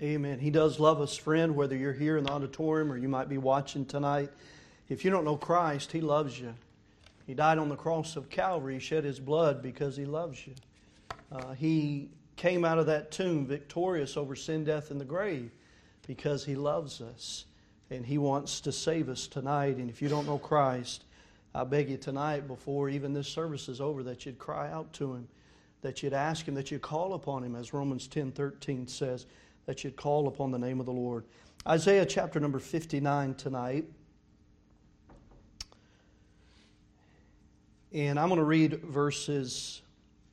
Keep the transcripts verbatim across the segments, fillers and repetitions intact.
Amen. He does love us, friend, whether you're here in the auditorium or you might be watching tonight. If you don't know Christ, He loves you. He died on the cross of Calvary, shed His blood because He loves you. Uh, he came out of that tomb victorious over sin, death, and the grave because He loves us. And He wants to save us tonight. And if you don't know Christ, I beg you tonight, before even this service is over, that you'd cry out to Him, that you'd ask Him, that you'd call upon Him, as Romans ten thirteen says, that you'd call upon the name of the Lord. Isaiah chapter number fifty-nine tonight. And I'm going to read verses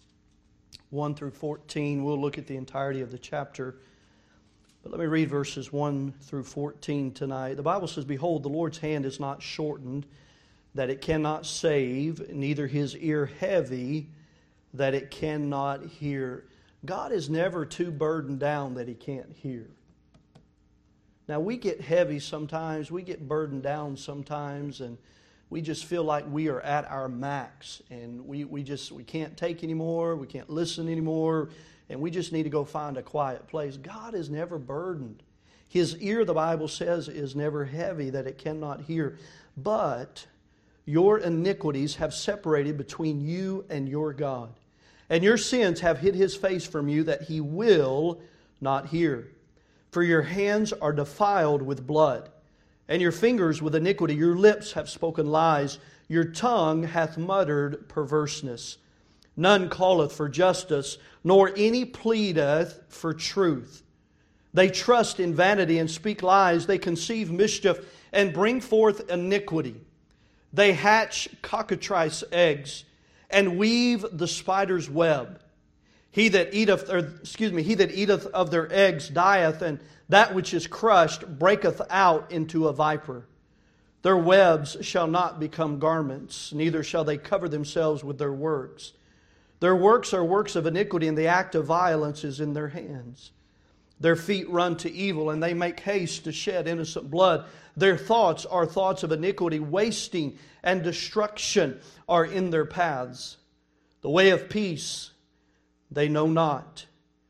one through fourteen. We'll look at the entirety of the chapter. But let me read verses one through fourteen tonight. The Bible says, "Behold, the Lord's hand is not shortened, that it cannot save, neither His ear heavy, that it cannot hear." God is never too burdened down that He can't hear. Now, we get heavy sometimes, we get burdened down sometimes, and we just feel like we are at our max, and we, we just we can't take anymore, we can't listen anymore, and we just need to go find a quiet place. God is never burdened. His ear, the Bible says, is never heavy that it cannot hear. But your iniquities have separated between you and your God, and your sins have hid His face from you, that He will not hear. For your hands are defiled with blood, and your fingers with iniquity. Your lips have spoken lies. Your tongue hath muttered perverseness. None calleth for justice, nor any pleadeth for truth. They trust in vanity and speak lies. They conceive mischief and bring forth iniquity. They hatch cockatrice eggs and weave the spider's web. He that eateth, or excuse me, he that eateth of their eggs dieth, and that which is crushed breaketh out into a viper. Their webs shall not become garments, neither shall they cover themselves with their works. Their works are works of iniquity, and the act of violence is in their hands. Their feet run to evil, and they make haste to shed innocent blood. Their thoughts are thoughts of iniquity, wasting and destruction are in their paths. The way of peace they know not,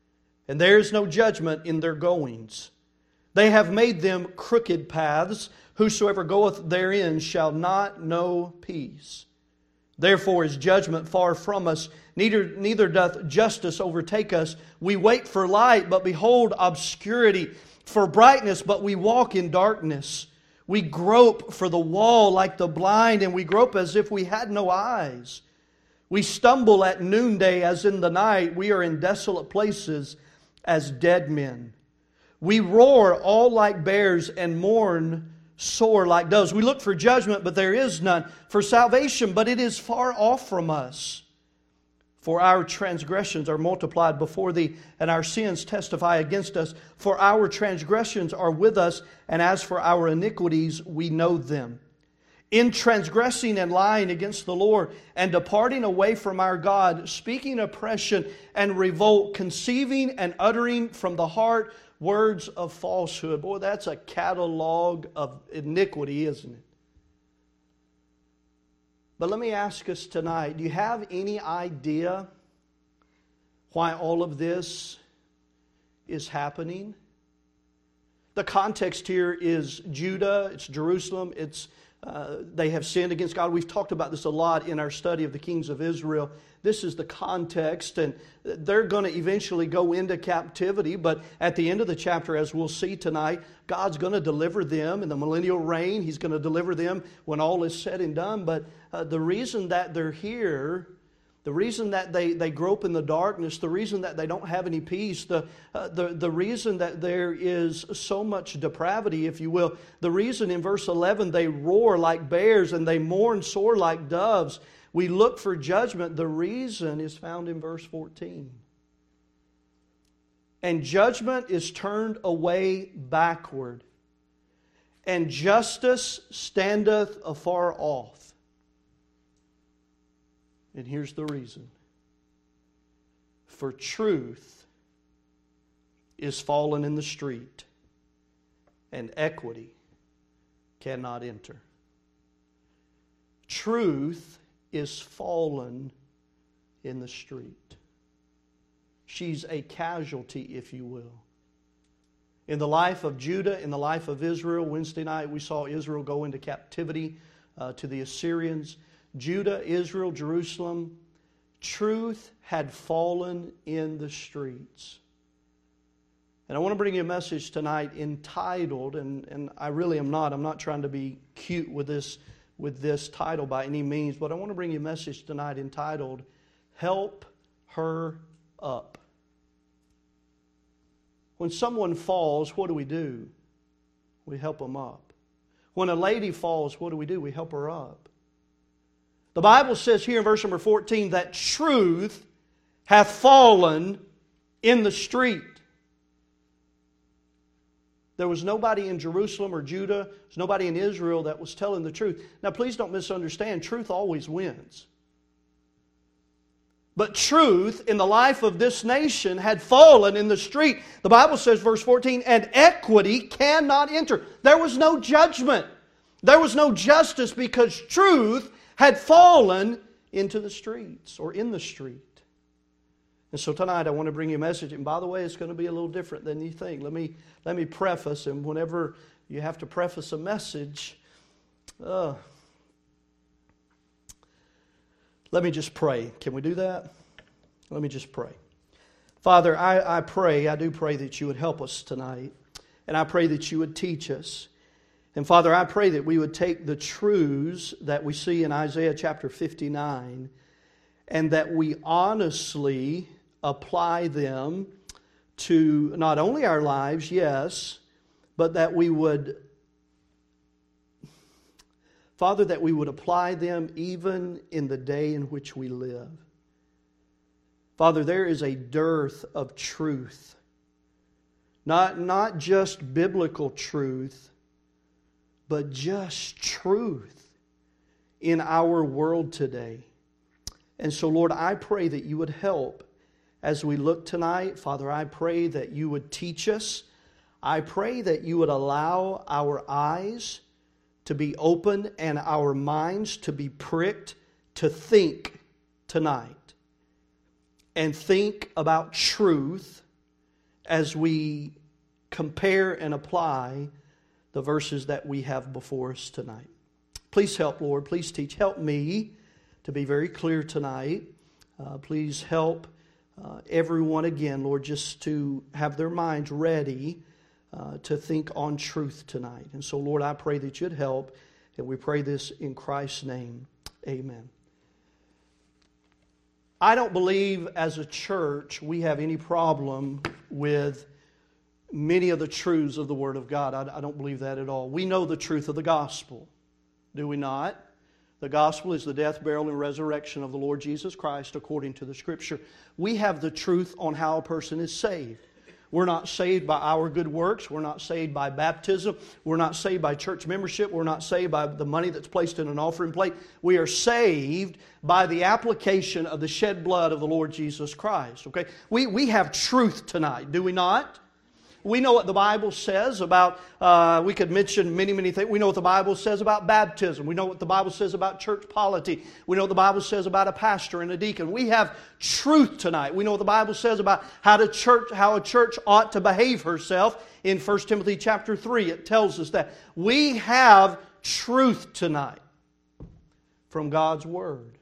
and there is no judgment in their goings. They have made them crooked paths. Whosoever goeth therein shall not know peace. Therefore is judgment far from us, neither, neither doth justice overtake us. We wait for light, but behold obscurity, for brightness, but we walk in darkness. We grope for the wall like the blind, and we grope as if we had no eyes. We stumble at noonday as in the night. We are in desolate places as dead men. We roar all like bears and mourn sore like doves. We look for judgment, but there is none. For salvation, but it is far off from us. For our transgressions are multiplied before Thee, and our sins testify against us. For our transgressions are with us, and as for our iniquities, we know them. In transgressing and lying against the Lord, and departing away from our God, speaking oppression and revolt, conceiving and uttering from the heart words of falsehood. Boy, that's a catalog of iniquity, isn't it? But let me ask us tonight, do you have any idea why all of this is happening? The context here is Judah, it's Jerusalem, it's uh, they have sinned against God. We've talked about this a lot in our study of the kings of Israel. This is the context, and they're going to eventually go into captivity, but at the end of the chapter, as we'll see tonight, God's going to deliver them in the millennial reign. He's going to deliver them when all is said and done. But uh, the reason that they're here, the reason that they, they grope in the darkness, the reason that they don't have any peace, the, uh, the, the reason that there is so much depravity, if you will, the reason in verse eleven they roar like bears and they mourn sore like doves, we look for judgment, the reason is found in verse fourteen. And judgment is turned away backward, and justice standeth afar off. And here's the reason. For truth is fallen in the street, and equity cannot enter. Truth is fallen in the street. She's a casualty, if you will. In the life of Judah, in the life of Israel, Wednesday night we saw Israel go into captivity uh, to the Assyrians. Judah, Israel, Jerusalem, truth had fallen in the streets. And I want to bring you a message tonight entitled, and, and I really am not, I'm not trying to be cute with this, with this title by any means, but I want to bring you a message tonight entitled, Help Her Up. When someone falls, what do we do? We help them up. When a lady falls, what do we do? We help her up. The Bible says here in verse number fourteen that truth hath fallen in the street. There was nobody in Jerusalem or Judah, there was nobody in Israel that was telling the truth. Now please don't misunderstand, truth always wins. But truth in the life of this nation had fallen in the street. The Bible says, verse fourteen, and equity cannot enter. There was no judgment. There was no justice because truth had fallen into the streets or in the street. And so tonight I want to bring you a message. And by the way, it's going to be a little different than you think. Let me, let me preface, and whenever you have to preface a message, uh, let me just pray. Can we do that? Let me just pray. Father, I, I pray, I do pray that you would help us tonight. And I pray that you would teach us. And Father, I pray that we would take the truths that we see in Isaiah chapter fifty-nine and that we honestly apply them to not only our lives, yes, but that we would Father, that we would apply them even in the day in which we live. Father, there is a dearth of truth. Not, not just biblical truth, but just truth in our world today. And so, Lord, I pray that you would help as we look tonight. Father, I pray that you would teach us. I pray that you would allow our eyes to be open and our minds to be pricked to think tonight and think about truth as we compare and apply the verses that we have before us tonight. Please help, Lord. Please teach. Help me to be very clear tonight. Uh, please help uh, everyone again, Lord, just to have their minds ready Uh, to think on truth tonight. And so, Lord, I pray that you'd help, and we pray this in Christ's name. Amen. I don't believe as a church we have any problem with many of the truths of the Word of God. I, I don't believe that at all. We know the truth of the gospel, do we not? The gospel is the death, burial, and resurrection of the Lord Jesus Christ according to the Scripture. We have the truth on how a person is saved. We're not saved by our good works. We're not saved by baptism. We're not saved by church membership. We're not saved by the money that's placed in an offering plate. We are saved by the application of the shed blood of the Lord Jesus Christ. Okay? We, we have truth tonight, do we not? We know what the Bible says about, uh, we could mention many, many things. We know what the Bible says about baptism. We know what the Bible says about church polity. We know what the Bible says about a pastor and a deacon. We have truth tonight. We know what the Bible says about how to church, how a church ought to behave herself. In First Timothy chapter three, it tells us that. We have truth tonight from God's Word.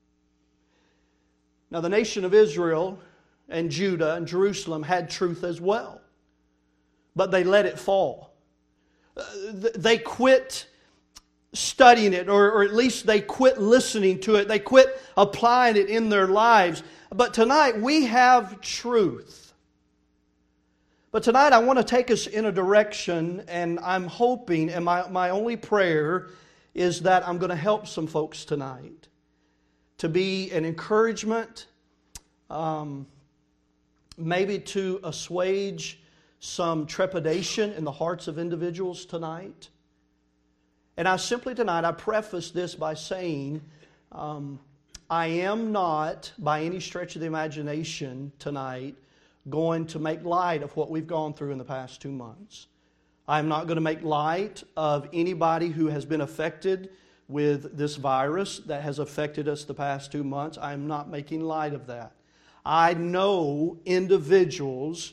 Now the nation of Israel and Judah and Jerusalem had truth as well. But they let it fall. They quit studying it, or, or at least they quit listening to it. They quit applying it in their lives. But tonight we have truth. But tonight I want to take us in a direction, and I'm hoping, and my, my only prayer is that I'm going to help some folks tonight to be an encouragement, um, maybe to assuage some trepidation in the hearts of individuals tonight. And I simply tonight, I preface this by saying, um, I am not, by any stretch of the imagination tonight, going to make light of what we've gone through in the past two months. I'm not going to make light of anybody who has been affected with this virus that has affected us the past two months. I'm not making light of that. I know individuals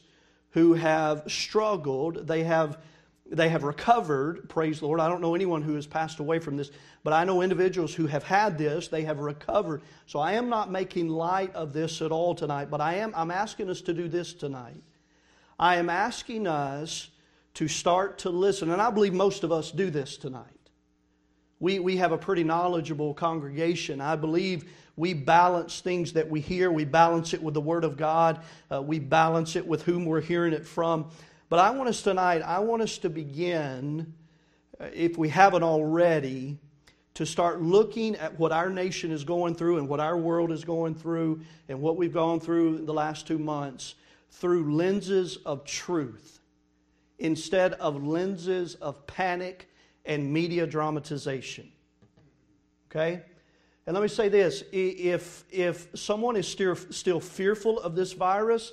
who have struggled. They have, they have recovered, praise the Lord. I don't know anyone who has passed away from this, but I know individuals who have had this. They have recovered. So I am not making light of this at all tonight, but I am, I'm asking us to do this tonight. I am asking us to start to listen, and I believe most of us do this tonight. We, we have a pretty knowledgeable congregation. I believe we balance things that we hear. We balance it with the Word of God. Uh, we balance it with whom we're hearing it from. But I want us tonight, I want us to begin, uh, if we haven't already, to start looking at what our nation is going through and what our world is going through and what we've gone through the last two months through lenses of truth instead of lenses of panic and media dramatization. Okay? And let me say this, if, if someone is still, still fearful of this virus,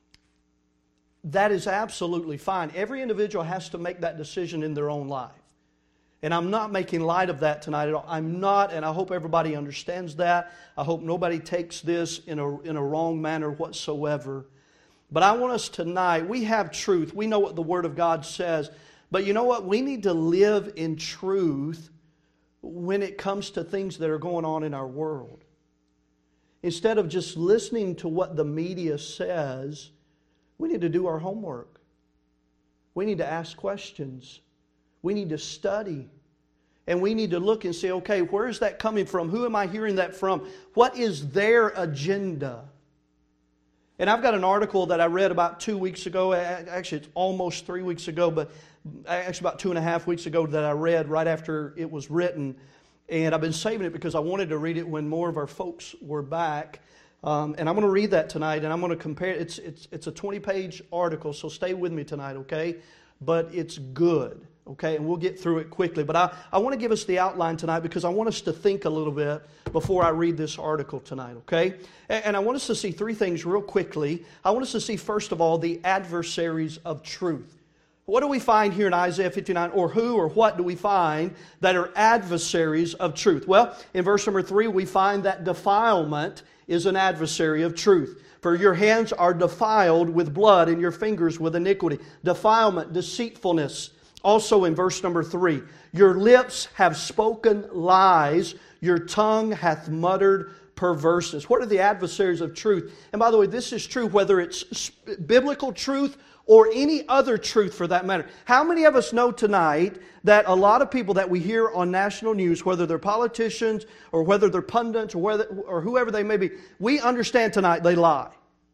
that is absolutely fine. Every individual has to make that decision in their own life. And I'm not making light of that tonight at all. I'm not, and I hope everybody understands that. I hope nobody takes this in a, in a wrong manner whatsoever. But I want us tonight, we have truth. We know what the Word of God says. But you know what? We need to live in truth when it comes to things that are going on in our world. Instead of just listening to what the media says, we need to do our homework. We need to ask questions. We need to study. And we need to look and say, okay, where is that coming from? Who am I hearing that from? What is their agenda? And I've got an article that I read about two weeks ago. Actually, it's almost three weeks ago, but actually about two and a half weeks ago that I read right after it was written. And I've been saving it because I wanted to read it when more of our folks were back. Um, and I'm going to read that tonight, and I'm going to compare. It's it's it's a twenty-page article, so stay with me tonight, okay? But it's good, okay? And we'll get through it quickly. But I, I want to give us the outline tonight because I want us to think a little bit before I read this article tonight, okay? And, and I want us to see three things real quickly. I want us to see, first of all, the adversaries of truth. What do we find here in Isaiah fifty-nine? Or who or what do we find that are adversaries of truth? Well, in verse number three, we find that defilement is an adversary of truth. For your hands are defiled with blood and your fingers with iniquity. Defilement, deceitfulness. Also in verse number three, your lips have spoken lies, your tongue hath muttered perverseness. What are the adversaries of truth? And by the way, this is true whether it's biblical truth or any other truth for that matter. How many of us know tonight that a lot of people that we hear on national news, whether they're politicians or whether they're pundits or, whether, or whoever they may be, we understand tonight they lie.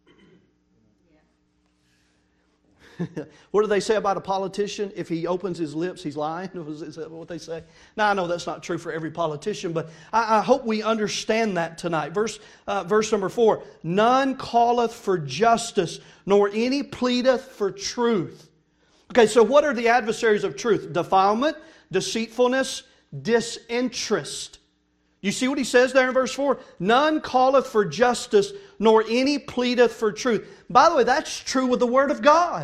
What do they say about a politician? If he opens his lips, he's lying? Is that what they say? Now, I know that's not true for every politician, but I, I hope we understand that tonight. Verse, uh, verse number four, none calleth for justice, nor any pleadeth for truth. Okay, so what are the adversaries of truth? Defilement, deceitfulness, disinterest. You see what he says there in verse four? None calleth for justice, nor any pleadeth for truth. By the way, that's true with the Word of God.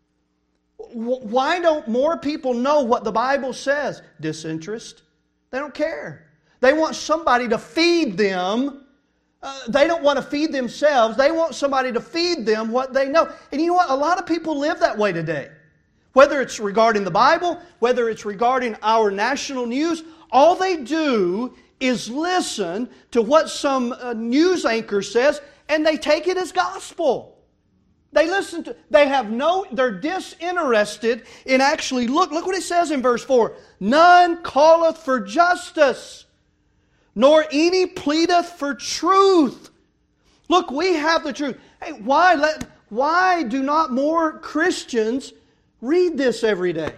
Why don't more people know what the Bible says? Disinterest. They don't care. They want somebody to feed them. Uh, they don't want to feed themselves. They want somebody to feed them what they know. And you know what? A lot of people live that way today. Whether it's regarding the Bible, whether it's regarding our national news, all they do is listen to what some uh, news anchor says and they take it as gospel. They listen to, they have no, they're disinterested in actually, look, look what it says in verse four. None calleth for justice, nor any pleadeth for truth. Look, we have the truth. Hey, why let, why do not more Christians read this every day?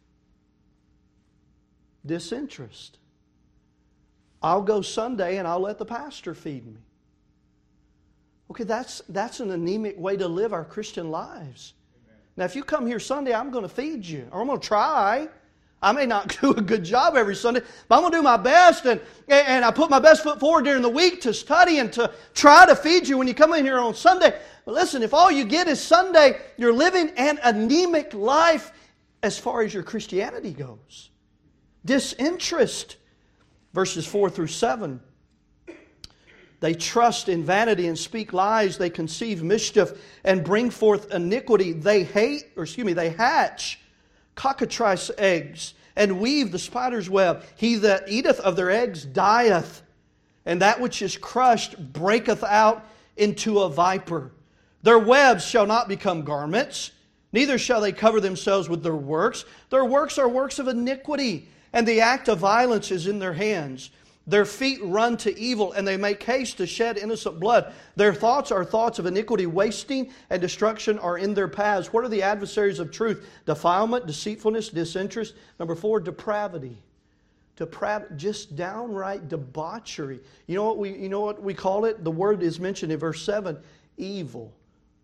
Disinterest. I'll go Sunday and I'll let the pastor feed me. Okay, that's, that's an anemic way to live our Christian lives. Amen. Now, if you come here Sunday, I'm going to feed you. Or I'm going to try. I may not do a good job every Sunday, but I'm going to do my best. And, and I put my best foot forward during the week to study and to try to feed you when you come in here on Sunday. But listen, if all you get is Sunday, you're living an anemic life as far as your Christianity goes. Disinterest. Verses four through seven. They trust in vanity and speak lies. They conceive mischief and bring forth iniquity. They hate, or excuse me, they hatch cockatrice eggs and weave the spider's web. He that eateth of their eggs dieth, and that which is crushed breaketh out into a viper. Their webs shall not become garments, neither shall they cover themselves with their works. Their works are works of iniquity, and the act of violence is in their hands. Their feet run to evil, and they make haste to shed innocent blood. Their thoughts are thoughts of iniquity. Wasting and destruction are in their paths. What are the adversaries of truth? Defilement, deceitfulness, disinterest. Number four, depravity. Deprav- just downright debauchery. You know what we, you know what we call it? The word is mentioned in verse seven. Evil.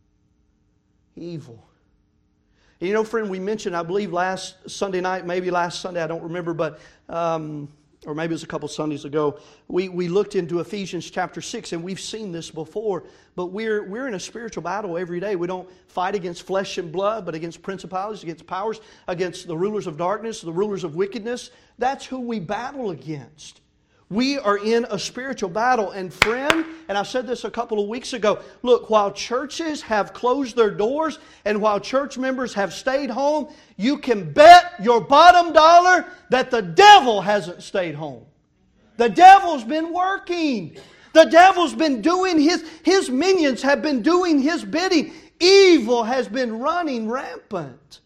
Evil. You know, friend, we mentioned, I believe last Sunday night, maybe last Sunday, I don't remember, but... Um, or maybe it was a couple Sundays ago, we, we looked into Ephesians chapter six, and we've seen this before, but we're, we're in a spiritual battle every day. We don't fight against flesh and blood, but against principalities, against powers, against the rulers of darkness, the rulers of wickedness. That's who we battle against. We are in a spiritual battle. And friend, and I said this a couple of weeks ago, look, while churches have closed their doors and while church members have stayed home, you can bet your bottom dollar that the devil hasn't stayed home. The devil's been working. The devil's been doing his, his minions have been doing his bidding. Evil has been running rampant.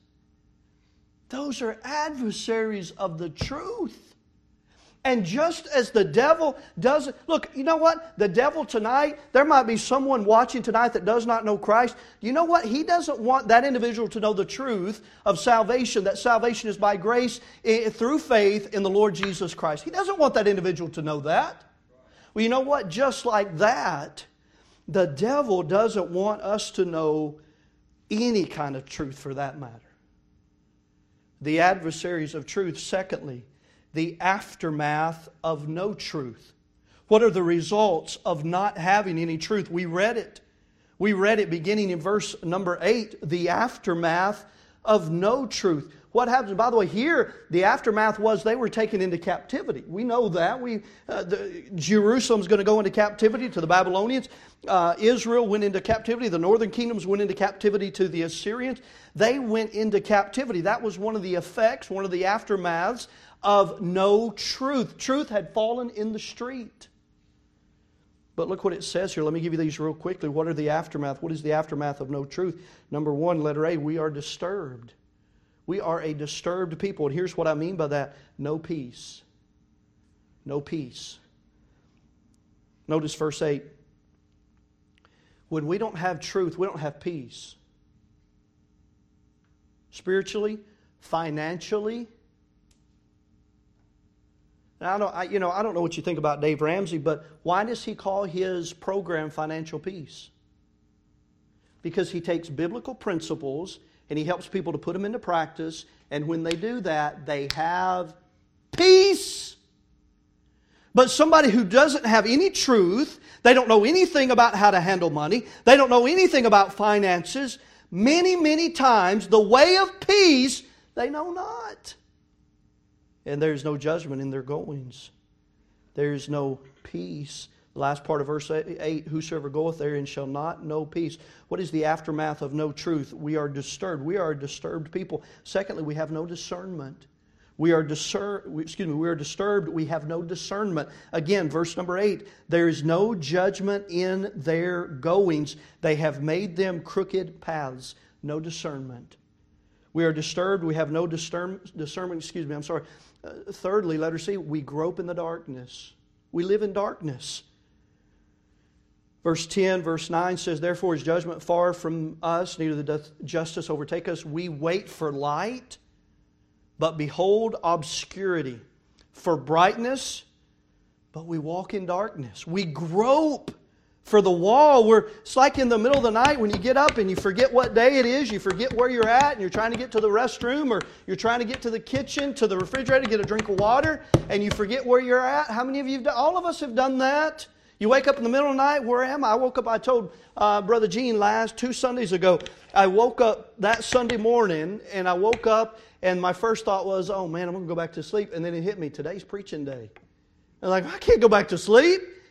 Those are adversaries of the truth. And just as the devil doesn't... Look, you know what? The devil tonight, there might be someone watching tonight that does not know Christ. You know what? He doesn't want that individual to know the truth of salvation, that salvation is by grace through faith in the Lord Jesus Christ. He doesn't want that individual to know that. Well, you know what? Just like that, the devil doesn't want us to know any kind of truth for that matter. The adversaries of truth, secondly, the aftermath of no truth. What are the results of not having any truth? We read it. We read it beginning in verse number eight, the aftermath of no truth. What happens? By the way, here, the aftermath was they were taken into captivity. We know that. We, uh, the, Jerusalem's going to go into captivity to the Babylonians. Uh, Israel went into captivity. The northern kingdoms went into captivity to the Assyrians. They went into captivity. That was one of the effects, one of the aftermaths of no truth. Truth had fallen in the street. But look what it says here. Let me give you these real quickly. What are the aftermath? What is the aftermath of no truth? Number one, letter A, we are disturbed. We are a disturbed people. And here's what I mean by that. No peace. No peace. Notice verse eight. When we don't have truth, we don't have peace. Spiritually, financially. Now, I don't, I, you know, I don't know what you think about Dave Ramsey, but why does he call his program Financial Peace? Because he takes biblical principles and he helps people to put them into practice, and when they do that, they have peace. But somebody who doesn't have any truth, they don't know anything about how to handle money, they don't know anything about finances, many, many times the way of peace they know not. And there's no judgment in their goings. There's no peace. The last part of verse eight, whosoever goeth therein shall not know peace. What is the aftermath of no truth? We are disturbed. We are a disturbed people. Secondly, we have no discernment. We are discer- excuse me, we are disturbed. We have no discernment. Again, verse number eight, there is no judgment in their goings. They have made them crooked paths. No discernment. We are disturbed. We have no discern- discernment. Excuse me, I'm sorry. Uh, thirdly, letter C, we grope in the darkness. We live in darkness. Verse ten, verse nine says, therefore is judgment far from us, neither doth justice overtake us. We wait for light, but behold obscurity. For brightness, but we walk in darkness. We grope for the wall. Where it's like in the middle of the night when you get up and you forget what day it is, you forget where you're at, and you're trying to get to the restroom, or you're trying to get to the kitchen, to the refrigerator, to get a drink of water, and you forget where you're at. How many of you have done? All of us have done that. You wake up in the middle of the night, where am I? I woke up, I told uh, Brother Gene last, two Sundays ago, I woke up that Sunday morning, and I woke up, and my first thought was, oh man, I'm going to go back to sleep. And then it hit me, today's preaching day. I'm like, I can't go back to sleep.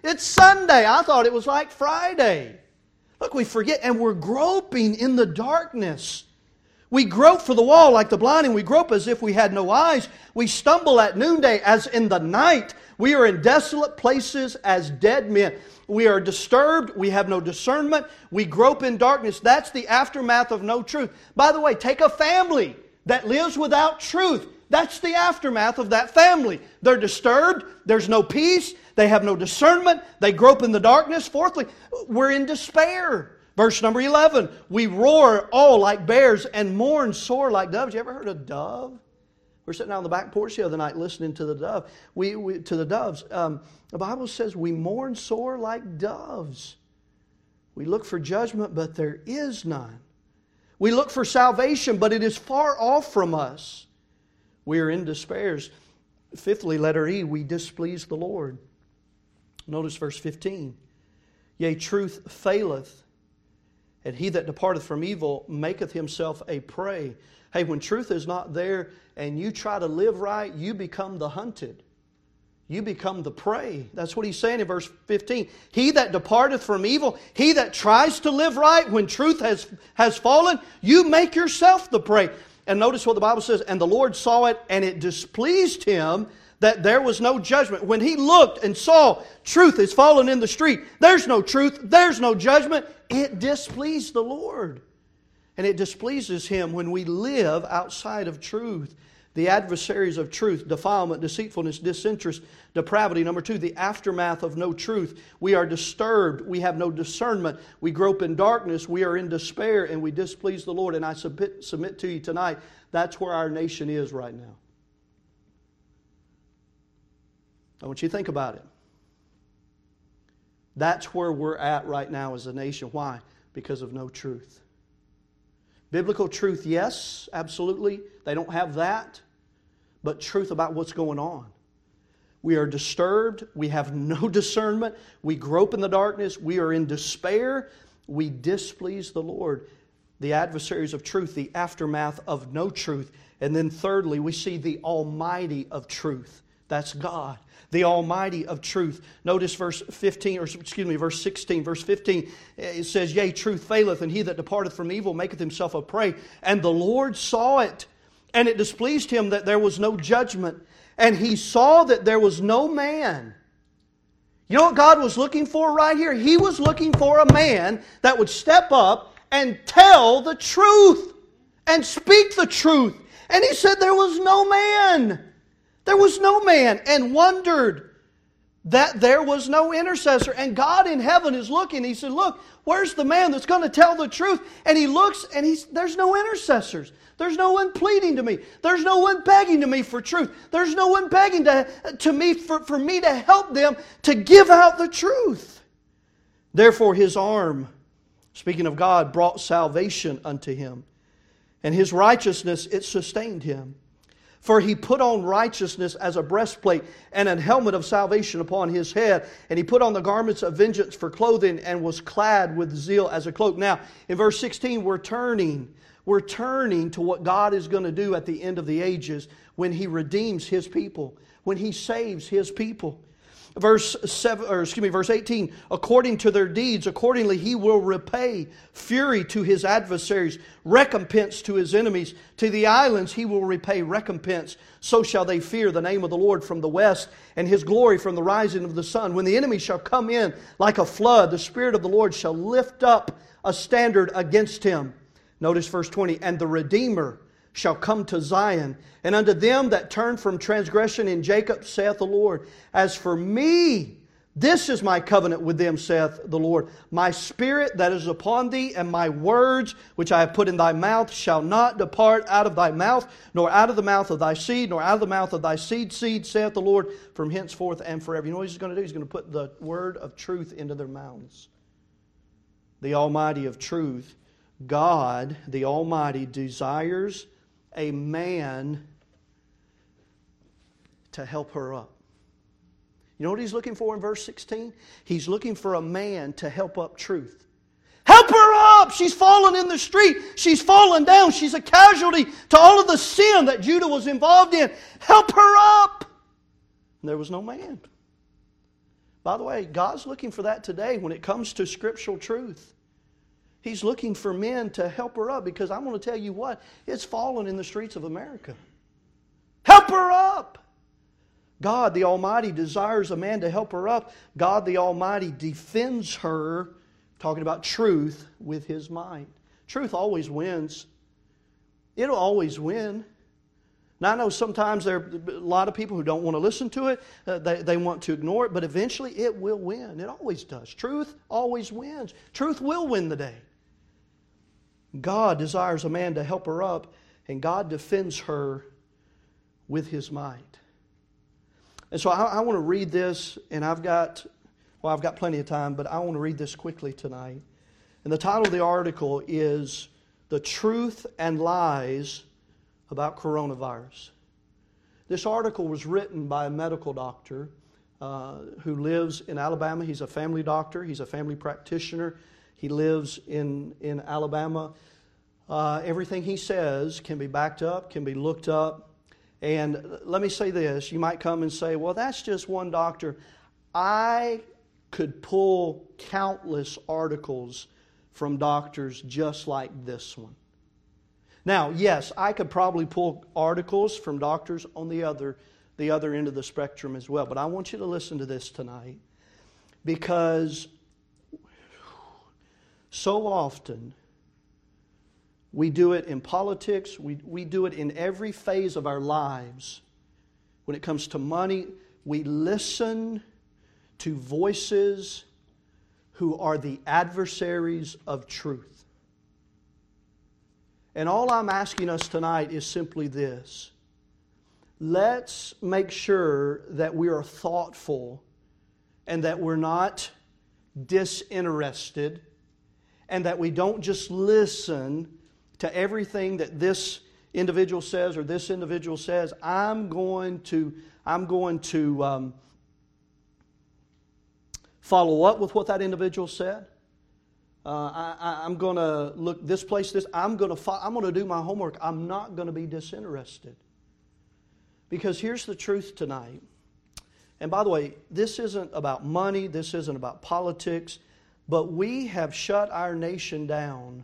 It's Sunday. I thought it was like Friday. Look, we forget, and we're groping in the darkness. We grope for the wall like the blind, and we grope as if we had no eyes. We stumble at noonday as in the night. We are in desolate places as dead men. We are disturbed. We have no discernment. We grope in darkness. That's the aftermath of no truth. By the way, take a family that lives without truth. That's the aftermath of that family. They're disturbed. There's no peace. They have no discernment. They grope in the darkness. Fourthly, we're in despair. Verse number eleven, we roar all like bears and mourn sore like doves. You ever heard of dove? We're sitting out on the back porch the other night listening to the dove. We, we to the doves. Um, the Bible says we mourn sore like doves. We look for judgment, but there is none. We look for salvation, but it is far off from us. We are in despair. Fifthly, letter E, we displease the Lord. Notice verse fifteen. Yea, truth faileth, and he that departeth from evil maketh himself a prey. Hey, when truth is not there and you try to live right, you become the hunted. You become the prey. That's what he's saying in verse fifteen. He that departeth from evil, he that tries to live right when truth has, has fallen, you make yourself the prey. And notice what the Bible says, and the Lord saw it, and it displeased him that there was no judgment. When he looked and saw truth is fallen in the street, there's no truth, there's no judgment, it displeased the Lord. And it displeases Him when we live outside of truth. The adversaries of truth, defilement, deceitfulness, disinterest, depravity. Number two, the aftermath of no truth. We are disturbed. We have no discernment. We grope in darkness. We are in despair and we displease the Lord. And I submit, submit to you tonight, that's where our nation is right now. I want you to think about it. That's where we're at right now as a nation. Why? Because of no truth. Biblical truth, yes, absolutely. They don't have that. But truth about what's going on. We are disturbed. We have no discernment. We grope in the darkness. We are in despair. We displease the Lord. The adversaries of truth, the aftermath of no truth. And then thirdly, we see the Almighty of truth. That's God. The Almighty of truth. Notice verse fifteen, or excuse me, verse sixteen. Verse fifteen, it says, Yea, truth faileth, and he that departeth from evil maketh himself a prey. And the Lord saw it, and it displeased him that there was no judgment. And he saw that there was no man. You know what God was looking for right here? He was looking for a man that would step up and tell the truth and speak the truth. And He said there was no man. There was no man, and wondered that there was no intercessor. And God in heaven is looking. He said, look, where's the man that's going to tell the truth? And He looks, and he's, there's no intercessors. There's no one pleading to me. There's no one begging to me for truth. There's no one begging to, to me for, for me to help them to give out the truth. Therefore His arm, speaking of God, brought salvation unto him. And His righteousness, it sustained him. For He put on righteousness as a breastplate and a helmet of salvation upon His head. And He put on the garments of vengeance for clothing and was clad with zeal as a cloak. Now, in verse sixteen, we're turning. We're turning to what God is going to do at the end of the ages when He redeems His people, when He saves His people. Verse seven, or excuse me, verse eighteen, according to their deeds, accordingly He will repay fury to His adversaries, recompense to His enemies. To the islands He will repay recompense. So shall they fear the name of the Lord from the west, and His glory from the rising of the sun. When the enemy shall come in like a flood, the Spirit of the Lord shall lift up a standard against him. Notice verse twenty, and the Redeemer shall come to Zion, and unto them that turn from transgression in Jacob, saith the Lord. As for me, this is my covenant with them, saith the Lord. My spirit that is upon thee, and my words which I have put in thy mouth, shall not depart out of thy mouth, nor out of the mouth of thy seed, nor out of the mouth of thy seed seed, saith the Lord, from henceforth and forever. You know what He's going to do? He's going to put the word of truth into their mouths. The Almighty of truth. God, the Almighty, desires a man to help her up. You know what He's looking for in verse sixteen? He's looking for a man to help up truth. Help her up! She's fallen in the street. She's fallen down. She's a casualty to all of the sin that Judah was involved in. Help her up! And there was no man. By the way, God's looking for that today when it comes to scriptural truth. He's looking for men to help her up, because I'm going to tell you what, it's fallen in the streets of America. Help her up! God the Almighty desires a man to help her up. God the Almighty defends her, talking about truth, with His might. Truth always wins. It'll always win. Now, I know sometimes there are a lot of people who don't want to listen to it. Uh, they, they want to ignore it. But eventually it will win. It always does. Truth always wins. Truth will win the day. God desires a man to help her up, and God defends her with His might. And so I, I want to read this, and I've got, well, I've got plenty of time, but I want to read this quickly tonight. And the title of the article is "The Truth and Lies About Coronavirus." This article was written by a medical doctor uh, who lives in Alabama. He's a family doctor. He's a family practitioner. He lives in, in Alabama. Uh, everything he says can be backed up, can be looked up. And let me say this. You might come and say, well, that's just one doctor. I could pull countless articles from doctors just like this one. Now, yes, I could probably pull articles from doctors on the other, the other end of the spectrum as well. But I want you to listen to this tonight, because so often we do it in politics. We, we do it in every phase of our lives. When it comes to money, we listen to voices who are the adversaries of truth. And all I'm asking us tonight is simply this. Let's make sure that we are thoughtful and that we're not disinterested, and that we don't just listen to everything that this individual says or this individual says. I'm going to, I'm going to um, follow up with what that individual said. Uh, I, I'm going to look this place, this. I'm going to, fo- I'm going to do my homework. I'm not going to be disinterested. Because here's the truth tonight. And by the way, this isn't about money. This isn't about politics. But we have shut our nation down.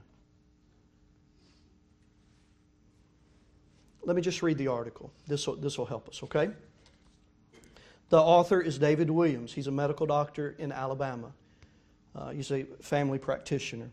Let me just read the article. This will, this will help us, okay? The author is David Williams. He's a medical doctor in Alabama. Uh, he's a family practitioner.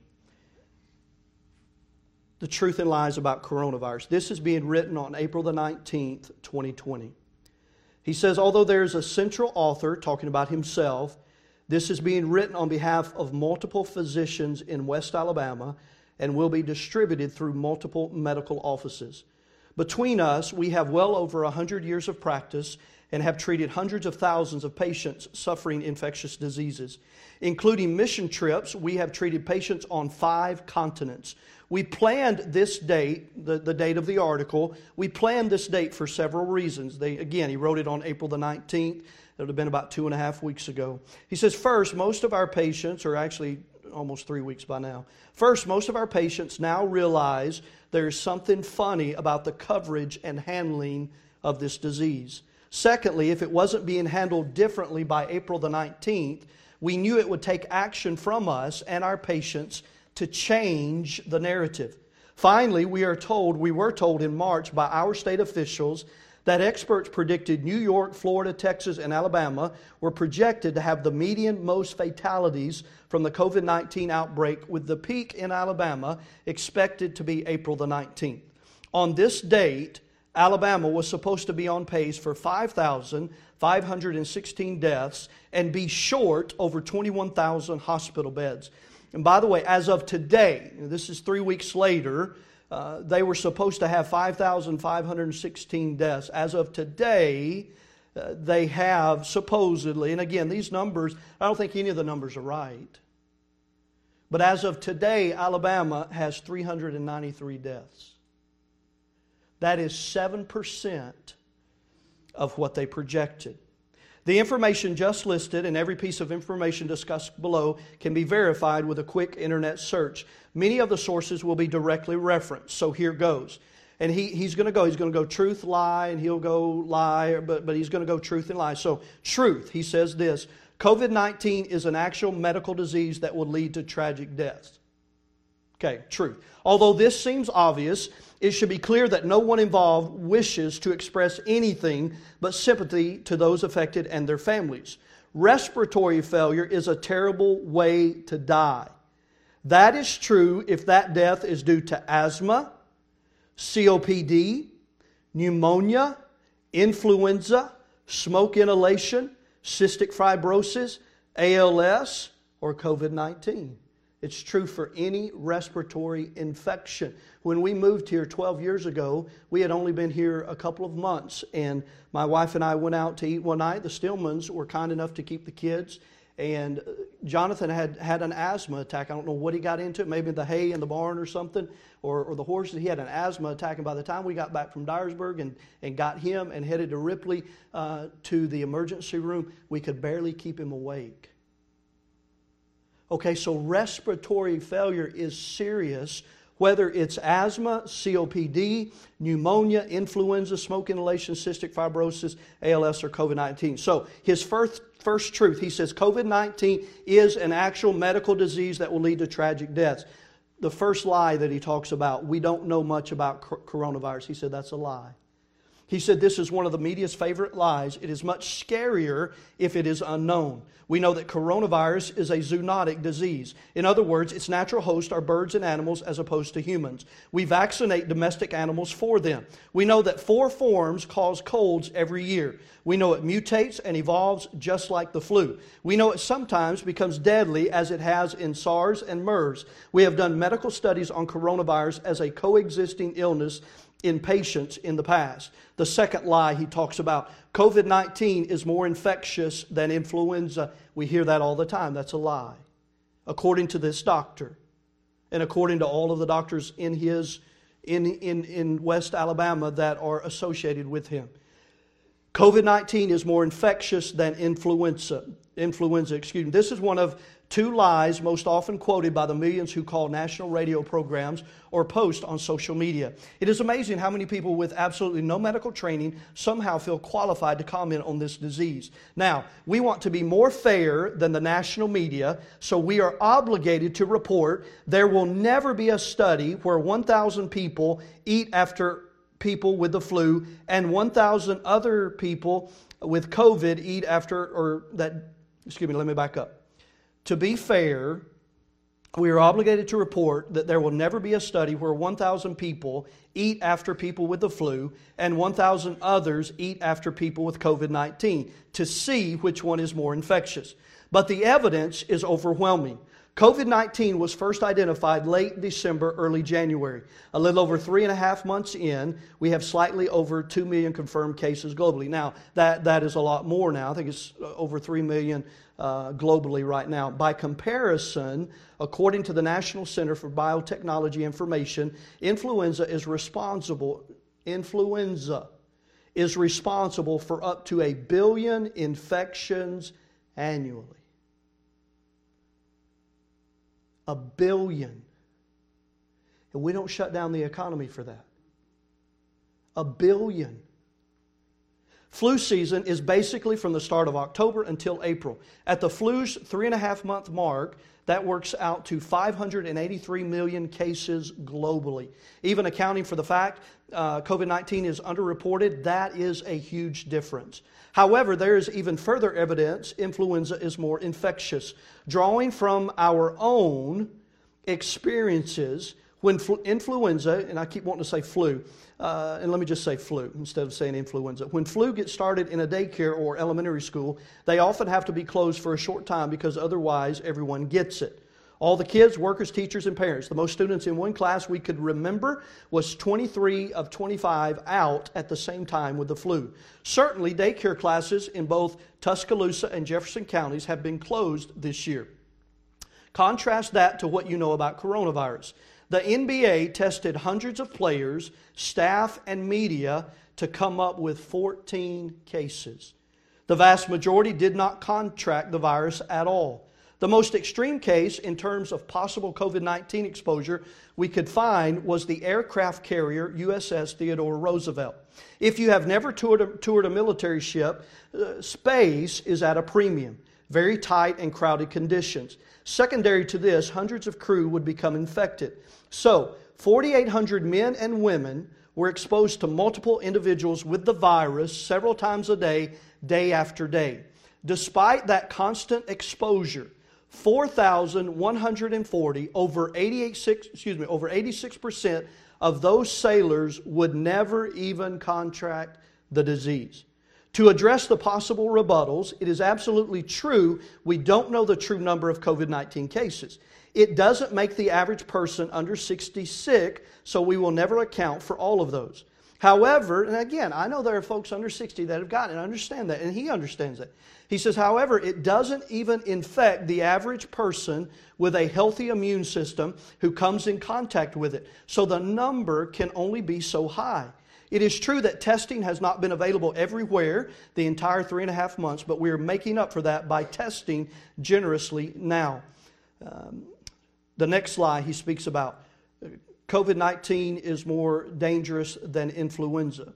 The Truth and Lies About Coronavirus. This is being written on April the nineteenth, twenty twenty. He says, although there is a central author talking about himself, this is being written on behalf of multiple physicians in West Alabama and will be distributed through multiple medical offices. Between us, we have well over one hundred years of practice and have treated hundreds of thousands of patients suffering infectious diseases. Including mission trips, we have treated patients on five continents. We planned this date, the, the date of the article, we planned this date for several reasons. They, again, he wrote it on April the nineteenth. It would have been about two and a half weeks ago. He says, first, most of our patients, or actually almost three weeks by now. First, most of our patients now realize there's something funny about the coverage and handling of this disease. Secondly, if it wasn't being handled differently by April the nineteenth, we knew it would take action from us and our patients to change the narrative. Finally, we are told, we were told in March by our state officials that experts predicted New York, Florida, Texas, and Alabama were projected to have the median most fatalities from the covid nineteen outbreak, with the peak in Alabama expected to be April the nineteenth. On this date, Alabama was supposed to be on pace for five thousand five hundred sixteen deaths and be short over twenty-one thousand hospital beds. And by the way, as of today, this is three weeks later, uh, they were supposed to have five thousand five hundred sixteen deaths. As of today, uh, they have supposedly, and again, these numbers, I don't think any of the numbers are right. But as of today, Alabama has three hundred ninety-three deaths. That is seven percent of what they projected. The information just listed and every piece of information discussed below can be verified with a quick internet search. Many of the sources will be directly referenced. So here goes. And he, he's going to go. He's going to go truth, lie, and he'll go lie, but, but he's going to go truth and lie. So truth, he says this. COVID nineteen is an actual medical disease that will lead to tragic deaths. Okay, truth. Although this seems obvious, it should be clear that no one involved wishes to express anything but sympathy to those affected and their families. Respiratory failure is a terrible way to die. That is true if that death is due to asthma, C O P D, pneumonia, influenza, smoke inhalation, cystic fibrosis, A L S, or COVID nineteen. It's true for any respiratory infection. When we moved here twelve years ago, we had only been here a couple of months, and my wife and I went out to eat one night. The Stillmans were kind enough to keep the kids, and Jonathan had had an asthma attack. I don't know what he got into, maybe the hay in the barn or something, or, or the horses. He had an asthma attack, and by the time we got back from Dyersburg and, and got him and headed to Ripley uh, to the emergency room, we could barely keep him awake. Okay, so respiratory failure is serious, whether it's asthma, C O P D, pneumonia, influenza, smoke inhalation, cystic fibrosis, A L S, or COVID nineteen. So his first, first truth, he says COVID nineteen is an actual medical disease that will lead to tragic deaths. The first lie that he talks about, we don't know much about coronavirus. He said that's a lie. He said this is one of the media's favorite lies. It is much scarier if it is unknown. We know that coronavirus is a zoonotic disease. In other words, its natural hosts are birds and animals as opposed to humans. We vaccinate domestic animals for them. We know that four forms cause colds every year. We know it mutates and evolves just like the flu. We know it sometimes becomes deadly as it has in SARS and MERS. We have done medical studies on coronavirus as a coexisting illness in patients in the past. The second lie he talks about, COVID nineteen is more infectious than influenza. We hear that all the time. That's a lie. According to this doctor, and according to all of the doctors in his in, in, in West Alabama that are associated with him. COVID nineteen is more infectious than influenza. Influenza, excuse me. This is one of two lies most often quoted by the millions who call national radio programs or post on social media. It is amazing how many people with absolutely no medical training somehow feel qualified to comment on this disease. Now, we want to be more fair than the national media, so we are obligated to report there will never be a study where one thousand people eat after people with the flu and one thousand other people with COVID eat after, or that, excuse me, let me back up. To be fair, we are obligated to report that there will never be a study where one thousand people eat after people with the flu and one thousand others eat after people with COVID nineteen to see which one is more infectious. But the evidence is overwhelming. COVID nineteen was first identified late December, early January. A little over three and a half months in, we have slightly over two million confirmed cases globally. Now, that, that is a lot more now. I think it's over three million uh, globally right now. By comparison, according to the National Center for Biotechnology Information, influenza is responsible, influenza is responsible for up to a billion infections annually. A billion. And we don't shut down the economy for that. A billion. Flu season is basically from the start of October until April. At the flu's three and a half month mark, that works out to five hundred eighty-three million cases globally. Even accounting for the fact uh, COVID nineteen is underreported, that is a huge difference. However, there is even further evidence influenza is more infectious. Drawing from our own experiences, when fl- influenza, and I keep wanting to say flu, uh, and let me just say flu instead of saying influenza. When flu gets started in a daycare or elementary school, they often have to be closed for a short time because otherwise everyone gets it. All the kids, workers, teachers, and parents. The most students in one class we could remember was twenty-three of twenty-five out at the same time with the flu. Certainly, daycare classes in both Tuscaloosa and Jefferson counties have been closed this year. Contrast that to what you know about coronavirus. The N B A tested hundreds of players, staff, and media to come up with fourteen cases. The vast majority did not contract the virus at all. The most extreme case in terms of possible COVID nineteen exposure we could find was the aircraft carrier U S S Theodore Roosevelt. If you have never toured a, toured a military ship, uh, space is at a premium. very tight and crowded conditions. Secondary to this, hundreds of crew would become infected. So, forty-eight hundred men and women were exposed to multiple individuals with the virus several times a day, day after day. Despite that constant exposure, four thousand one hundred forty, over eighty-six, excuse me, over eighty-six percent of those sailors would never even contract the disease. To address the possible rebuttals, it is absolutely true we don't know the true number of COVID nineteen cases. It doesn't make the average person under sixty sick, so we will never account for all of those. However, and again, I know there are folks under sixty that have gotten it, I understand that, and he understands that. He says, however, it doesn't even infect the average person with a healthy immune system who comes in contact with it. So the number can only be so high. It is true that testing has not been available everywhere the entire three and a half months, but we are making up for that by testing generously now. Um, the next slide he speaks about. COVID nineteen is more dangerous than influenza.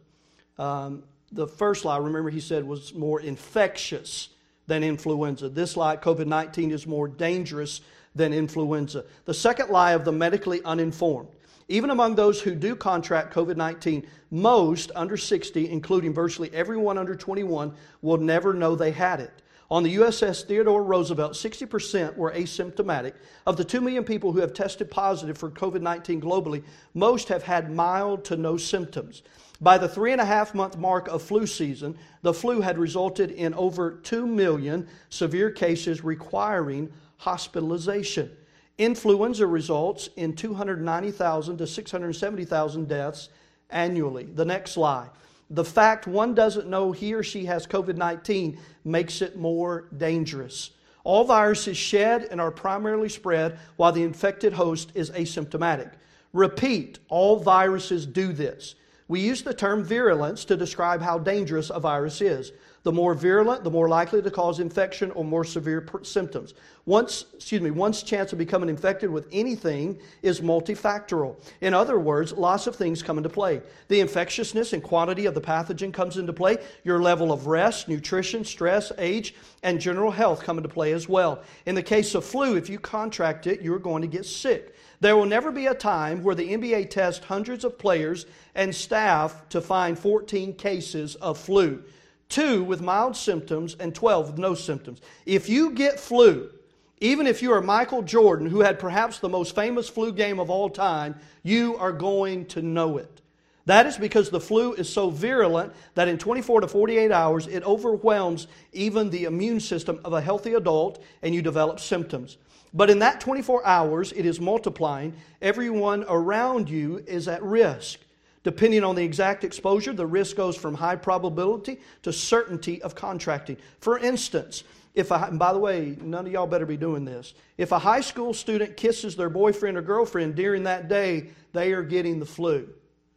Um, the first lie, remember he said, was more infectious than influenza. This lie, COVID nineteen is more dangerous than influenza. The second lie of the medically uninformed. Even among those who do contract COVID nineteen, most under sixty, including virtually everyone under twenty-one, will never know they had it. On the U S S Theodore Roosevelt, sixty percent were asymptomatic. Of the two million people who have tested positive for COVID nineteen globally, most have had mild to no symptoms. By the three and a half month mark of flu season, the flu had resulted in over two million severe cases requiring hospitalization. Influenza results in two hundred ninety thousand to six hundred seventy thousand deaths annually. The next lie. The fact one doesn't know he or she has COVID nineteen makes it more dangerous. All viruses shed and are primarily spread while the infected host is asymptomatic. Repeat, all viruses do this. We use the term virulence to describe how dangerous a virus is. The more virulent, the more likely to cause infection or more severe symptoms. Once, excuse me, one's chance of becoming infected with anything is multifactorial. In other words, lots of things come into play. The infectiousness and quantity of the pathogen comes into play. Your level of rest, nutrition, stress, age, and general health come into play as well. In the case of flu, if you contract it, you're going to get sick. There will never be a time where the N B A tests hundreds of players and staff to find fourteen cases of flu. Two with mild symptoms and twelve with no symptoms. If you get flu, even if you are Michael Jordan, who had perhaps the most famous flu game of all time, you are going to know it. That is because the flu is so virulent that in twenty-four to forty-eight hours, it overwhelms even the immune system of a healthy adult and you develop symptoms. But in that twenty-four hours, it is multiplying. Everyone around you is at risk. Depending on the exact exposure, the risk goes from high probability to certainty of contracting. For instance, if a, and by the way, none of y'all better be doing this. If a high school student kisses their boyfriend or girlfriend during that day, they are getting the flu.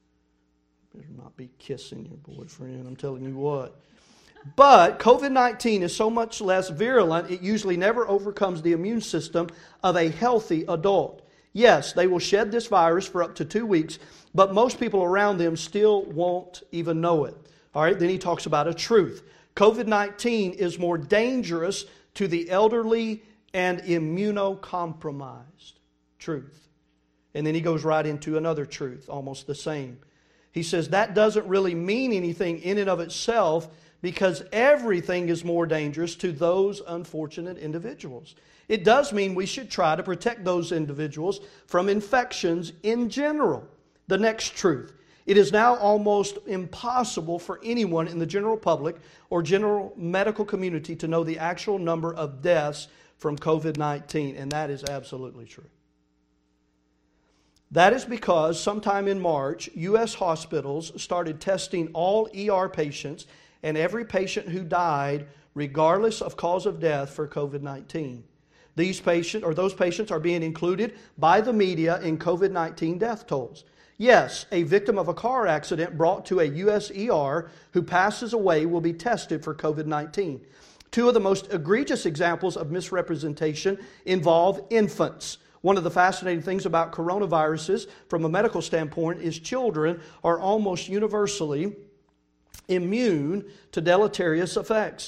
Better not be kissing your boyfriend, I'm telling you what. But COVID nineteen is so much less virulent, it usually never overcomes the immune system of a healthy adult. Yes, they will shed this virus for up to two weeks, but most people around them still won't even know it. All right, then he talks about a truth. COVID nineteen is more dangerous to the elderly and immunocompromised. Truth. And then he goes right into another truth, almost the same. He says that doesn't really mean anything in and of itself because everything is more dangerous to those unfortunate individuals. It does mean we should try to protect those individuals from infections in general. The next truth. It is now almost impossible for anyone in the general public or general medical community to know the actual number of deaths from COVID nineteen, and that is absolutely true. That is because sometime in March, U S hospitals started testing all E R patients and every patient who died, regardless of cause of death, for COVID nineteen. These patients, or those patients, are being included by the media in COVID nineteen death tolls. Yes, a victim of a car accident brought to a U S E R who passes away will be tested for COVID nineteen. Two of the most egregious examples of misrepresentation involve infants. One of the fascinating things about coronaviruses from a medical standpoint is children are almost universally immune to deleterious effects.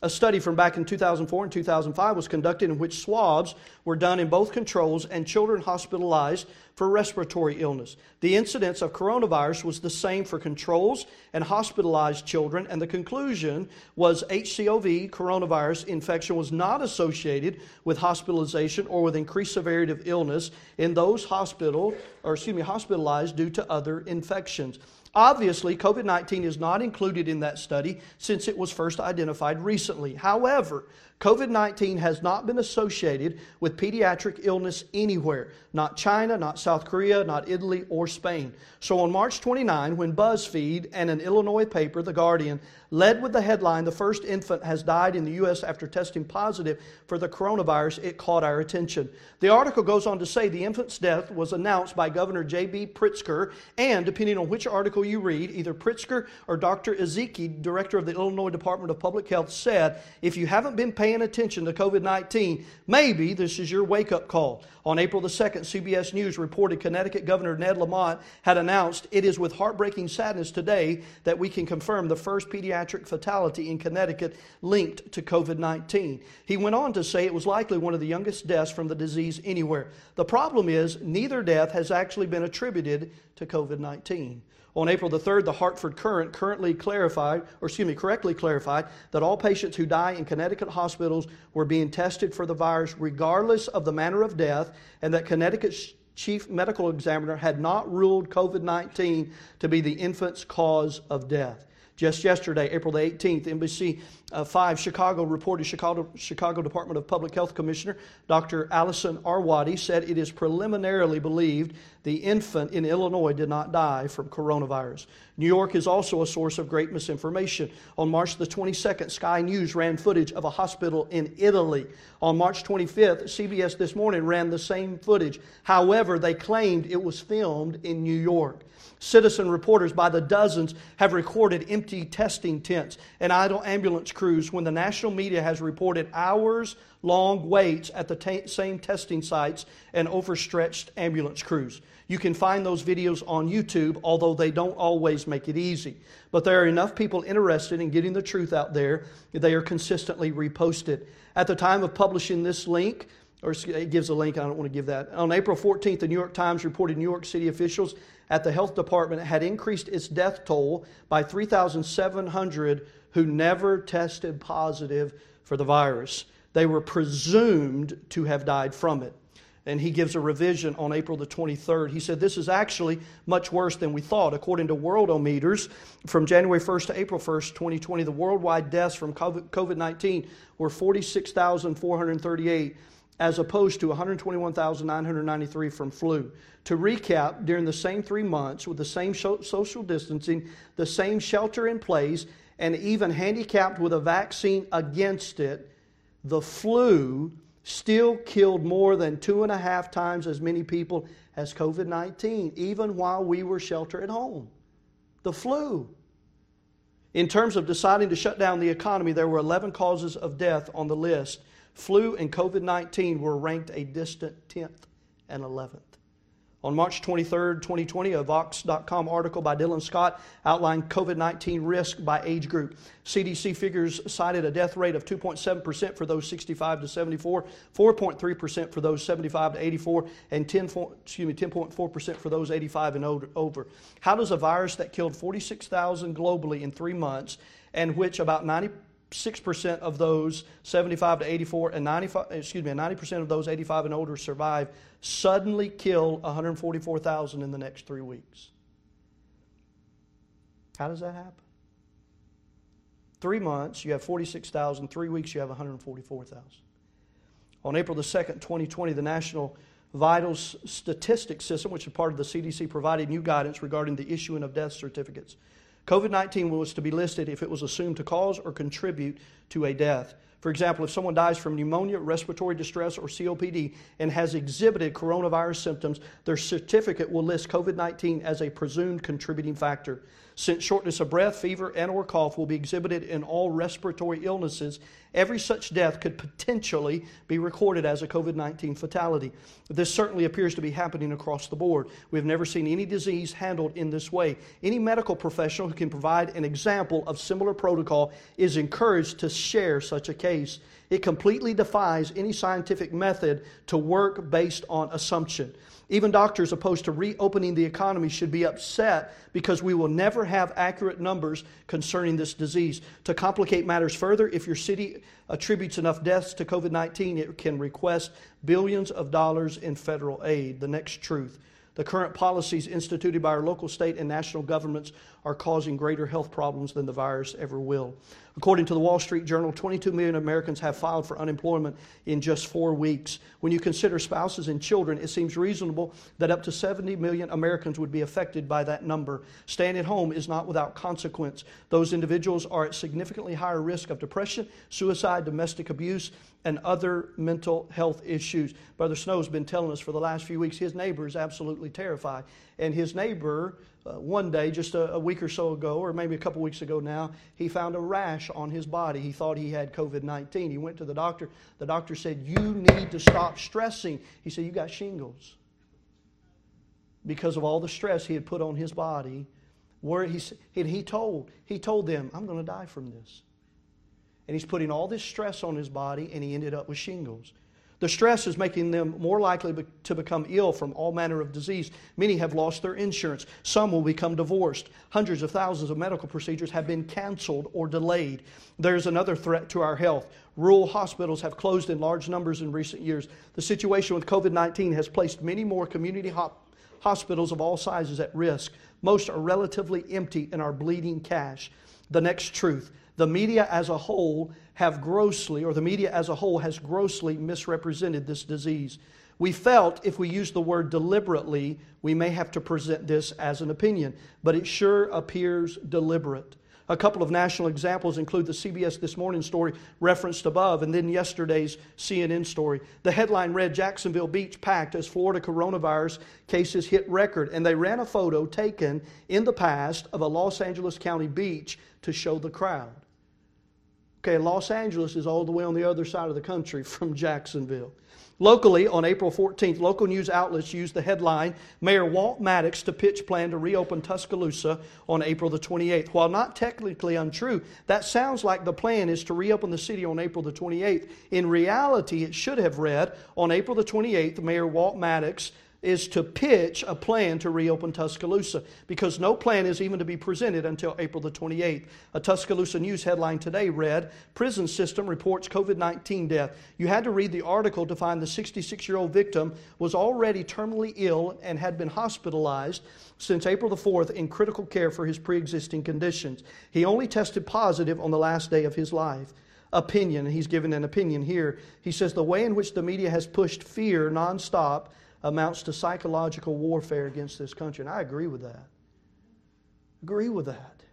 A study from back in two thousand four and two thousand five was conducted in which swabs were done in both controls and children hospitalized for respiratory illness. The incidence of coronavirus was the same for controls and hospitalized children, and the conclusion was H C O V, coronavirus infection, was not associated with hospitalization or with increased severity of illness in those hospital, or excuse me, hospitalized due to other infections. Obviously, COVID nineteen is not included in that study since it was first identified recently. However, COVID nineteen has not been associated with pediatric illness anywhere. Not China, not South Korea, not Italy, or Spain. So on March twenty-ninth, when BuzzFeed and an Illinois paper, The Guardian, led with the headline, "The first infant has died in the U S after testing positive for the coronavirus," it caught our attention. The article goes on to say the infant's death was announced by Governor J B Pritzker, and depending on which article you read, either Pritzker or Doctor Ezeki, director of the Illinois Department of Public Health, said, if you haven't been paying attention to COVID nineteen, maybe this is your wake-up call. On April the second, C B S News reported Connecticut Governor Ned Lamont had announced, "It is with heartbreaking sadness today that we can confirm the first pediatric fatality in Connecticut linked to COVID nineteen. He went on to say it was likely one of the youngest deaths from the disease anywhere. The problem is neither death has actually been attributed to COVID nineteen. On April the third, the Hartford Courant currently clarified, or excuse me, correctly clarified that all patients who die in Connecticut hospitals were being tested for the virus regardless of the manner of death, and that Connecticut's chief medical examiner had not ruled COVID nineteen to be the infant's cause of death. Just yesterday, April the eighteenth, N B C uh, five Chicago reported Chicago, Chicago Department of Public Health Commissioner Doctor Allison Arwady said it is preliminarily believed the infant in Illinois did not die from coronavirus. New York is also a source of great misinformation. On March the twenty-second, Sky News ran footage of a hospital in Italy. On March twenty-fifth, C B S This Morning ran the same footage. However, they claimed it was filmed in New York. Citizen reporters by the dozens have recorded empty testing tents and idle ambulance crews when the national media has reported hours-long waits at the t- same testing sites and overstretched ambulance crews. You can find those videos on YouTube, although they don't always make it easy. But there are enough people interested in getting the truth out there that they are consistently reposted. At the time of publishing this link, or it gives a link, I don't want to give that. On April fourteenth, the New York Times reported New York City officials at the health department had increased its death toll by three thousand seven hundred who never tested positive for the virus. They were presumed to have died from it. And he gives a revision on April the twenty-third. He said, this is actually much worse than we thought. According to Worldometers, from January first to April first, twenty twenty, the worldwide deaths from COVID nineteen were forty-six thousand four hundred thirty-eight, as opposed to one hundred twenty-one thousand nine hundred ninety-three from flu. To recap, during the same three months, with the same social distancing, the same shelter in place, and even handicapped with a vaccine against it, the flu still killed more than two and a half times as many people as COVID nineteen, even while we were sheltered at home. The flu. In terms of deciding to shut down the economy, there were eleven causes of death on the list. Flu and COVID nineteen were ranked a distant tenth and eleventh. On March twenty-third, twenty twenty, a Vox dot com article by Dylan Scott outlined COVID nineteen risk by age group. C D C figures cited a death rate of two point seven percent for those sixty-five to seventy-four, four point three percent for those seventy-five to eighty-four, and ten, excuse me, ten point four percent for those eighty-five and over. How does a virus that killed forty-six thousand globally in three months, and which about ninety-six percent of those seventy-five to eighty-four and ninety-five, excuse me, ninety percent of those eighty-five and older survive, suddenly kill one hundred forty-four thousand in the next three weeks? How does that happen? Three months, you have forty-six thousand. Three weeks, you have one hundred forty-four thousand. On April the second, twenty twenty, the National Vital Statistics System, which is part of the C D C, provided new guidance regarding the issuing of death certificates. COVID nineteen was to be listed if it was assumed to cause or contribute to a death. For example, if someone dies from pneumonia, respiratory distress, or C O P D and has exhibited coronavirus symptoms, their certificate will list COVID nineteen as a presumed contributing factor. Since shortness of breath, fever, and or cough will be exhibited in all respiratory illnesses, every such death could potentially be recorded as a COVID nineteen fatality. This certainly appears to be happening across the board. We have never seen any disease handled in this way. Any medical professional who can provide an example of similar protocol is encouraged to share such a case. It completely defies any scientific method to work based on assumption. Even doctors opposed to reopening the economy should be upset because we will never have accurate numbers concerning this disease. To complicate matters further, if your city attributes enough deaths to COVID nineteen, it can request billions of dollars in federal aid. The next truth. The current policies instituted by our local, state, and national governments are causing greater health problems than the virus ever will. According to the Wall Street Journal, twenty-two million Americans have filed for unemployment in just four weeks. When you consider spouses and children, it seems reasonable that up to seventy million Americans would be affected by that number. Staying at home is not without consequence. Those individuals are at significantly higher risk of depression, suicide, domestic abuse, and other mental health issues. Brother Snow's been telling us for the last few weeks his neighbor is absolutely terrified. And his neighbor, uh, one day, just a, a week or so ago, or maybe a couple weeks ago now, he found a rash on his body. He thought he had COVID nineteen. He went to the doctor. The doctor said, "You need to stop stressing." He said, "You got shingles." Because of all the stress he had put on his body, where he, and he told, he told them, "I'm going to die from this." And he's putting all this stress on his body, and he ended up with shingles. The stress is making them more likely to become ill from all manner of disease. Many have lost their insurance. Some will become divorced. Hundreds of thousands of medical procedures have been canceled or delayed. There's another threat to our health. Rural hospitals have closed in large numbers in recent years. The situation with COVID nineteen has placed many more community hop- hospitals of all sizes at risk. Most are relatively empty and are bleeding cash. The next truth. The media as a whole have grossly, or the media as a whole has grossly misrepresented this disease. We felt if we use the word deliberately, we may have to present this as an opinion, but it sure appears deliberate. A couple of national examples include the C B S This Morning story referenced above, and then yesterday's C N N story. The headline read, "Jacksonville Beach packed as Florida coronavirus cases hit record," and they ran a photo taken in the past of a Los Angeles County beach to show the crowd. Okay, Los Angeles is all the way on the other side of the country from Jacksonville. Locally, on April fourteenth, local news outlets used the headline, "Mayor Walt Maddox to pitch plan to reopen Tuscaloosa on April the twenty-eighth. While not technically untrue, that sounds like the plan is to reopen the city on April the twenty-eighth. In reality, it should have read, on April the twenty-eighth, Mayor Walt Maddox is to pitch a plan to reopen Tuscaloosa, because no plan is even to be presented until April the twenty-eighth. A Tuscaloosa News headline today read, "Prison system reports COVID nineteen death." You had to read the article to find the sixty-six-year-old victim was already terminally ill and had been hospitalized since April the fourth in critical care for his pre-existing conditions. He only tested positive on the last day of his life. Opinion, he's given an opinion here. He says, "The way in which the media has pushed fear nonstop amounts to psychological warfare against this country." And I agree with that. Agree with that.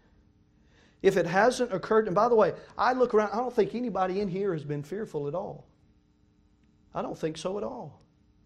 If it hasn't occurred, and by the way, I look around, I don't think anybody in here has been fearful at all. I don't think so at all.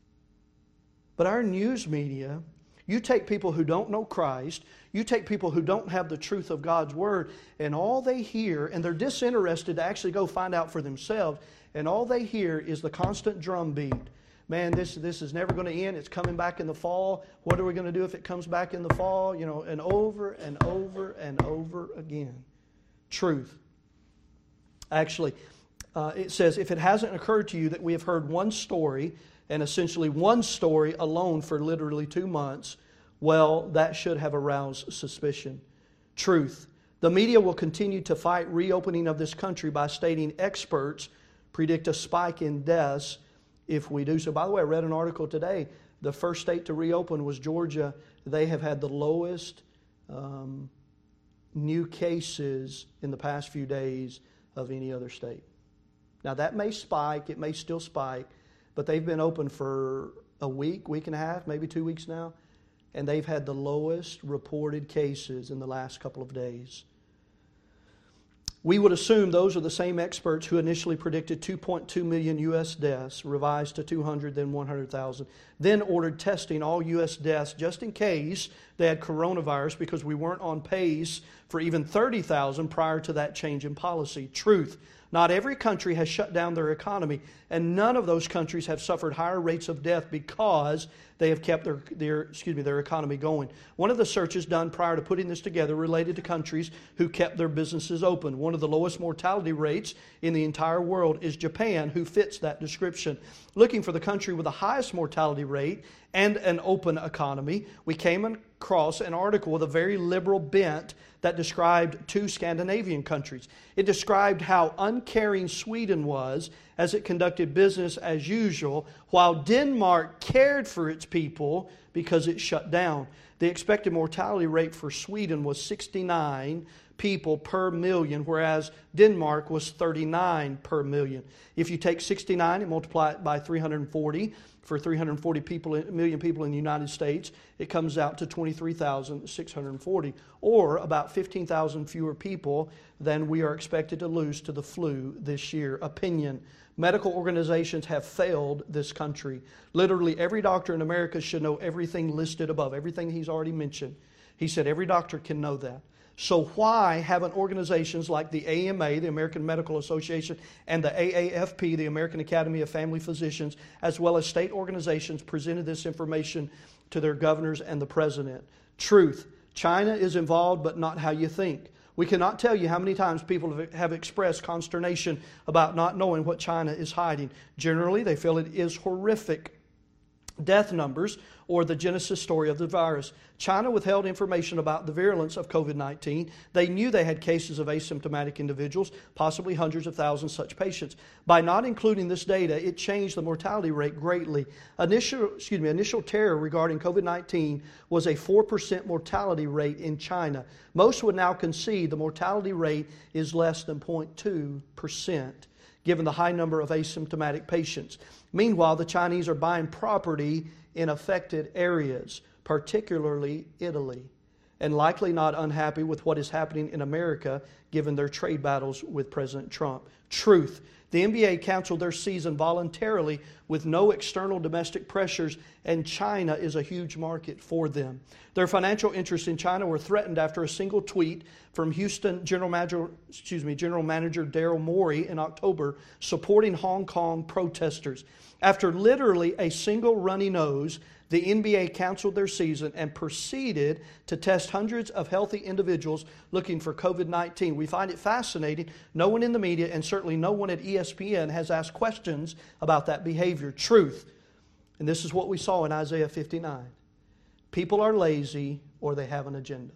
But our news media, you take people who don't know Christ, you take people who don't have the truth of God's Word, and all they hear, and they're disinterested to actually go find out for themselves, and all they hear is the constant drumbeat. Man, this this is never going to end. It's coming back in the fall. What are we going to do if it comes back in the fall? You know, and over and over and over again. Truth. Actually, uh, it says, if it hasn't occurred to you that we have heard one story, and essentially one story alone for literally two months, well, that should have aroused suspicion. Truth. The media will continue to fight reopening of this country by stating experts predict a spike in deaths if we do so. By the way, I read an article today. The first state to reopen was Georgia. They have had the lowest um, new cases in the past few days of any other state. Now, that may spike. It may still spike. But they've been open for a week, week and a half, maybe two weeks now. And they've had the lowest reported cases in the last couple of days. We would assume those are the same experts who initially predicted two point two million U S deaths, revised to two hundred, then one hundred thousand, then ordered testing all U S deaths just in case they had coronavirus because we weren't on pace for even thirty thousand prior to that change in policy. Truth. Not every country has shut down their economy, and none of those countries have suffered higher rates of death because they have kept their, their, excuse me, their economy going. One of the searches done prior to putting this together related to countries who kept their businesses open. One of the lowest mortality rates in the entire world is Japan, who fits that description. Looking for the country with the highest mortality rate and an open economy, we came across an article with a very liberal bent that described two Scandinavian countries. It described how uncaring Sweden was as it conducted business as usual, while Denmark cared for its people because it shut down. The expected mortality rate for Sweden was sixty-nine people per million, whereas Denmark was thirty-nine per million. If you take sixty-nine and multiply it by three hundred forty, for three hundred forty people, million people in the United States, it comes out to twenty-three thousand six hundred forty, or about fifteen thousand fewer people than we are expected to lose to the flu this year. Opinion. Medical organizations have failed this country. Literally every doctor in America should know everything listed above, everything he's already mentioned. He said every doctor can know that. So why haven't organizations like the A M A, the American Medical Association, and the A A F P, the American Academy of Family Physicians, as well as state organizations, presented this information to their governors and the president? Truth. China is involved, but not how you think. We cannot tell you how many times people have expressed consternation about not knowing what China is hiding. Generally, they feel it is horrific death numbers or the genesis story of the virus. China withheld information about the virulence of COVID nineteen. They knew they had cases of asymptomatic individuals, possibly hundreds of thousands of such patients. By not including this data, it changed the mortality rate greatly. Initial, excuse me, initial terror regarding COVID nineteen was a four percent mortality rate in China. Most would now concede the mortality rate is less than zero point two percent. Given the high number of asymptomatic patients. Meanwhile, the Chinese are buying property in affected areas, particularly Italy, and likely not unhappy with what is happening in America given their trade battles with President Trump. Truth. The N B A canceled their season voluntarily with no external domestic pressures, and China is a huge market for them. Their financial interests in China were threatened after a single tweet from Houston General Manager, excuse me, General Manager Daryl Morey in October supporting Hong Kong protesters. After literally a single runny nose, the N B A canceled their season and proceeded to test hundreds of healthy individuals looking for COVID nineteen. We find it fascinating. No one in the media, and certainly no one at E S P N, has asked questions about that behavior. Truth. And this is what we saw in Isaiah fifty-nine. People are lazy or they have an agenda.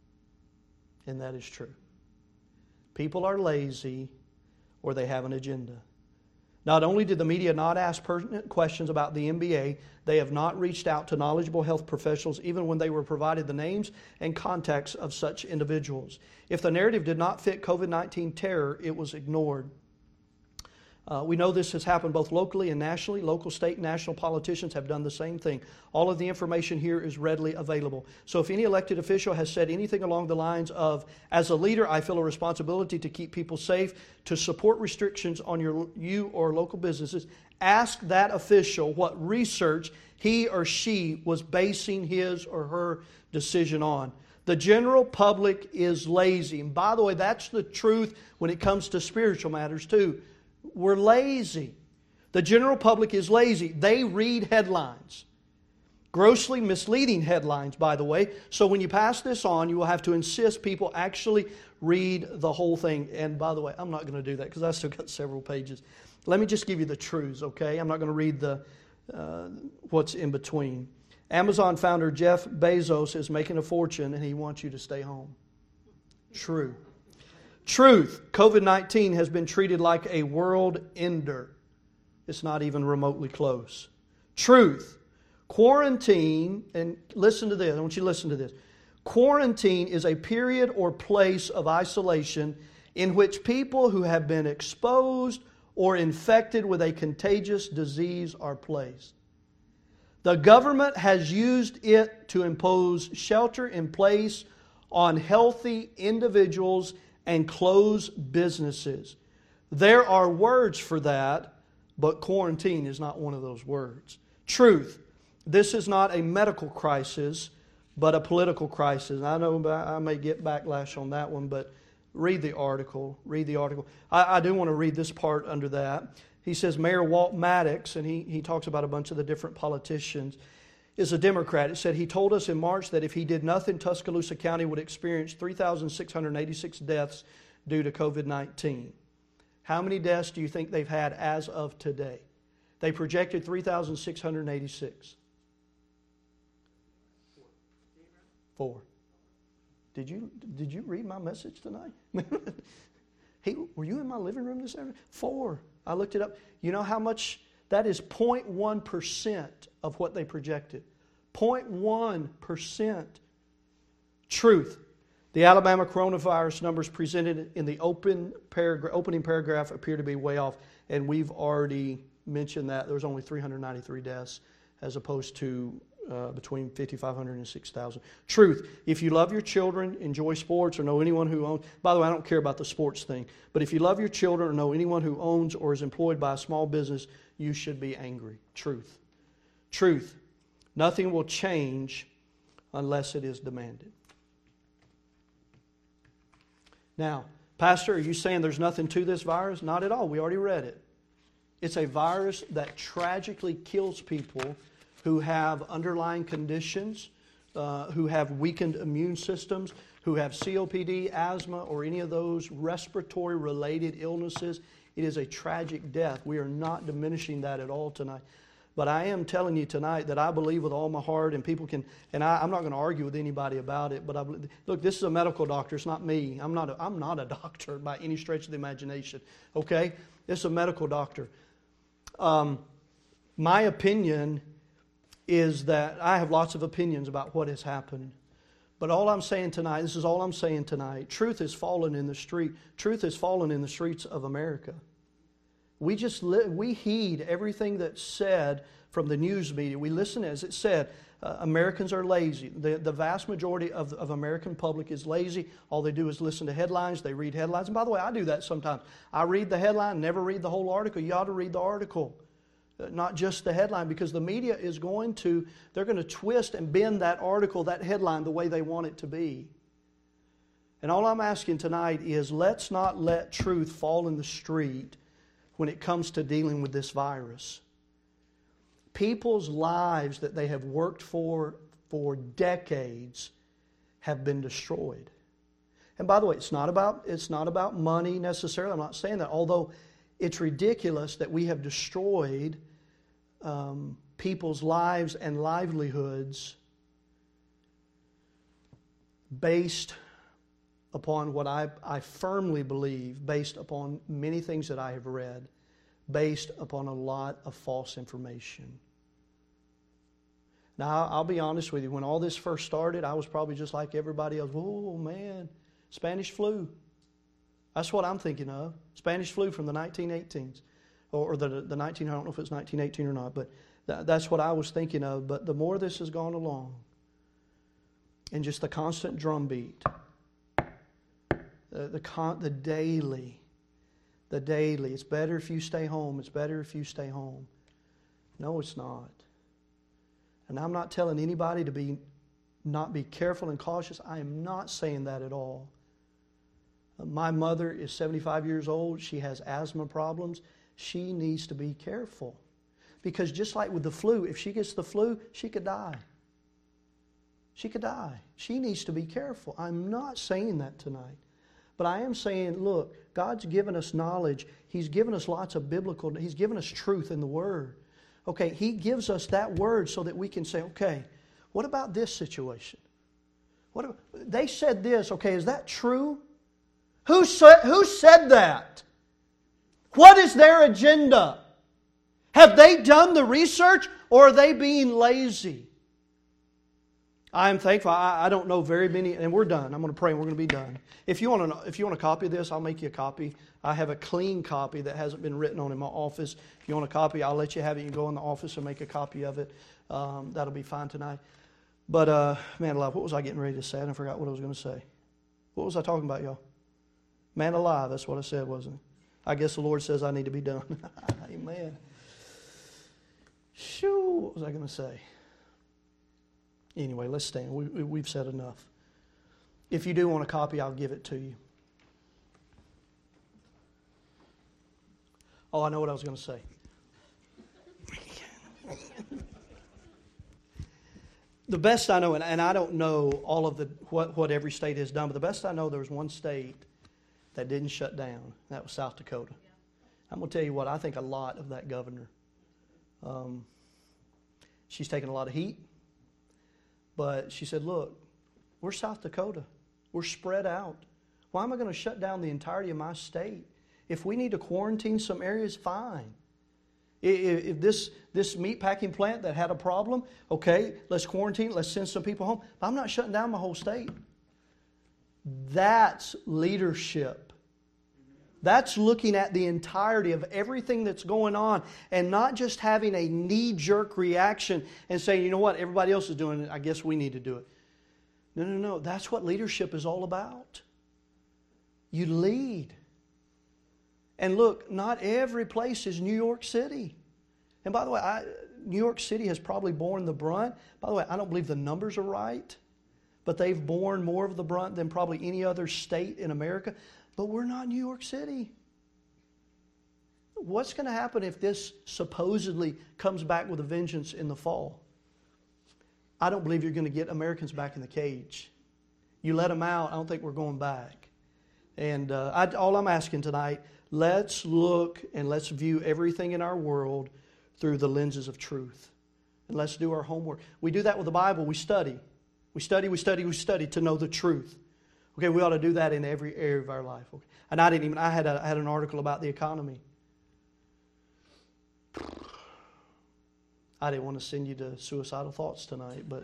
And that is true. People are lazy or they have an agenda. Not only did the media not ask pertinent questions about the N B A, they have not reached out to knowledgeable health professionals even when they were provided the names and contacts of such individuals. If the narrative did not fit COVID nineteen terror, it was ignored. Uh, we know this has happened both locally and nationally. Local, state, and national politicians have done the same thing. All of the information here is readily available. So if any elected official has said anything along the lines of, as a leader, I feel a responsibility to keep people safe, to support restrictions on your, you or local businesses, ask that official what research he or she was basing his or her decision on. The general public is lazy. And by the way, that's the truth when it comes to spiritual matters too. We're lazy. The general public is lazy. They read headlines. Grossly misleading headlines, by the way. So when you pass this on, you will have to insist people actually read the whole thing. And by the way, I'm not going to do that because I've still got several pages. Let me just give you the truths, okay? I'm not going to read the uh, what's in between. Amazon founder Jeff Bezos is making a fortune and he wants you to stay home. True. Truth, COVID nineteen has been treated like a world ender. It's not even remotely close. Truth, quarantine, and listen to this, I want you to listen to this. Quarantine is a period or place of isolation in which people who have been exposed or infected with a contagious disease are placed. The government has used it to impose shelter in place on healthy individuals and close businesses. There are words for that, but quarantine is not one of those words. Truth. This is not a medical crisis, but a political crisis. I know I may get backlash on that one, but read the article. Read the article. I, I do want to read this part under that. He says Mayor Walt Maddox, and he, he talks about a bunch of the different politicians, is a Democrat. It said he told us in March that if he did nothing, Tuscaloosa County would experience three thousand six hundred eighty-six deaths due to COVID nineteen. How many deaths do you think they've had as of today? They projected three thousand six hundred eighty-six. Four. Did you did you read my message tonight? Hey, were you in my living room this afternoon? Four. I looked it up. You know how much? That is zero point one percent of what they projected. zero point one percent. Truth. The Alabama coronavirus numbers presented in the open paragraph, opening paragraph appear to be way off, and we've already mentioned that. There was only three hundred ninety-three deaths as opposed to uh, between five thousand five hundred and six thousand. Truth. If you love your children, enjoy sports, or know anyone who owns... By the way, I don't care about the sports thing, but if you love your children or know anyone who owns or is employed by a small business, you should be angry. Truth. Truth. Nothing will change unless it is demanded. Now, Pastor, are you saying there's nothing to this virus? Not at all. We already read it. It's a virus that tragically kills people who have underlying conditions, uh, who have weakened immune systems, who have C O P D, asthma, or any of those respiratory-related illnesses. It is a tragic death. We are not diminishing that at all tonight. But I am telling you tonight that I believe with all my heart, and people can, and I, I'm not going to argue with anybody about it, but I believe, look, this is a medical doctor. It's not me. I'm not a, I'm not a doctor by any stretch of the imagination, okay? This is a medical doctor. Um, my opinion is that I have lots of opinions about what has happened. But all I'm saying tonight, this is all I'm saying tonight, truth has fallen in the street. Truth has fallen in the streets of America. We just li- we heed everything that's said from the news media. We listen as it said. Uh, Americans are lazy. The, the vast majority of the of American public is lazy. All they do is listen to headlines. They read headlines. And by the way, I do that sometimes. I read the headline, never read the whole article. You ought to read the article, uh, not just the headline, because the media is going to, they're going to twist and bend that article, that headline, the way they want it to be. And all I'm asking tonight is let's not let truth fall in the street when it comes to dealing with this virus. People's lives that they have worked for for decades have been destroyed. And by the way, it's not about it's not about money necessarily. I'm not saying that. Although it's ridiculous that we have destroyed um, people's lives and livelihoods based upon what I, I firmly believe, based upon many things that I have read, based upon a lot of false information. Now, I'll be honest with you. When all this first started, I was probably just like everybody else. Oh, man, Spanish flu. That's what I'm thinking of. Spanish flu from the nineteen eighteens. Or, or the, the nineteen, I don't know if it's nineteen eighteen or not, but th- that's what I was thinking of. But the more this has gone along, and just the constant drumbeat, the, the, con- the daily, the daily, it's better if you stay home, it's better if you stay home. No, it's not. And I'm not telling anybody to be not be careful and cautious. I am not saying that at all. My mother is seventy-five years old. She has asthma problems. She needs to be careful. Because just like with the flu, if she gets the flu, she could die. She could die. She needs to be careful. I'm not saying that tonight. But I am saying, look, God's given us knowledge. He's given us lots of biblical, He's given us truth in the Word. Okay, He gives us that Word so that we can say, okay, what about this situation? What they said this, okay, is that true? Who said, who said that? What is their agenda? Have they done the research or are they being lazy? I am thankful. I, I don't know very many, and we're done. I'm going to pray and we're going to be done. If you want to, if you want a copy of this, I'll make you a copy. I have a clean copy that hasn't been written on in my office. If you want a copy, I'll let you have it. You can go in the office and make a copy of it. Um, that'll be fine tonight. But, uh, man alive, what was I getting ready to say? I forgot what I was going to say. What was I talking about, y'all? Man alive, that's what I said, wasn't it? I guess the Lord says I need to be done. Amen. Shoo, what was I going to say? Anyway, let's stand. We, we, we've said enough. If you do want a copy, I'll give it to you. Oh, I know what I was going to say. The best I know, and, and I don't know all of the what, what every state has done, but the best I know, there was one state that didn't shut down. That was South Dakota. Yeah. I'm going to tell you what, I think a lot of that governor. Um, she's taken a lot of heat, but she said, look, we're South Dakota. We're spread out. Why am I going to shut down the entirety of my state? If we need to quarantine some areas, fine. If this, this meat packing plant that had a problem, okay, let's quarantine, let's send some people home. But I'm not shutting down my whole state. That's leadership. That's looking at the entirety of everything that's going on and not just having a knee-jerk reaction and saying, you know what, everybody else is doing it, I guess we need to do it. No, no, no. That's what leadership is all about. You lead. And look, not every place is New York City. And by the way, I, New York City has probably borne the brunt. By the way, I don't believe the numbers are right, but they've borne more of the brunt than probably any other state in America. But we're not New York City. What's going to happen if this supposedly comes back with a vengeance in the fall? I don't believe you're going to get Americans back in the cage. You let them out, I don't think we're going back. And uh, I, all I'm asking tonight, let's look and let's view everything in our world through the lenses of truth. And let's do our homework. We do that with the Bible. We study. We study, we study, we study to know the truth. Okay, we ought to do that in every area of our life. Okay. And I didn't even, I had, a, I had an article about the economy. I didn't want to send you to suicidal thoughts tonight, but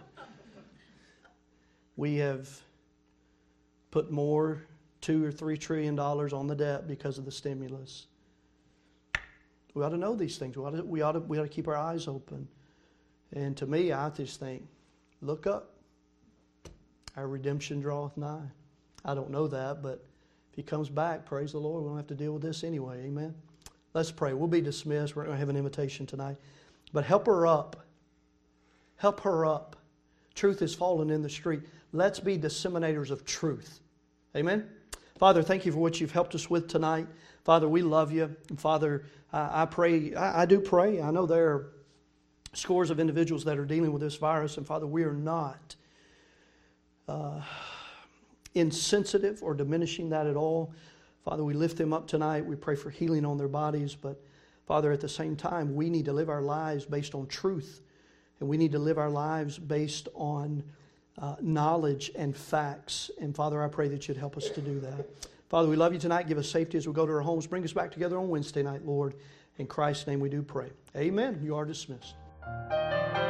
we have put more, two or three trillion dollars on the debt because of the stimulus. We ought to know these things. We ought to, we ought to, we ought to keep our eyes open. And to me, I just think, look up. Our redemption draweth nigh. I don't know that, but if He comes back, praise the Lord, we don't have to deal with this anyway. Amen. Let's pray. We'll be dismissed. We're going to have an invitation tonight. But help her up. Help her up. Truth is fallen in the street. Let's be disseminators of truth. Amen. Father, thank you for what you've helped us with tonight. Father, we love you. And Father, I, I pray, I, I do pray. I know there are scores of individuals that are dealing with this virus. And Father, we are not uh, insensitive or diminishing that at all. Father, we lift them up tonight. We pray for healing on their bodies. But Father, at the same time, we need to live our lives based on truth. And we need to live our lives based on Uh, knowledge and facts. And Father, I pray that you'd help us to do that. Father, we love you tonight. Give us safety as we go to our homes. Bring us back together on Wednesday night, Lord. In Christ's name we do pray. Amen. You are dismissed.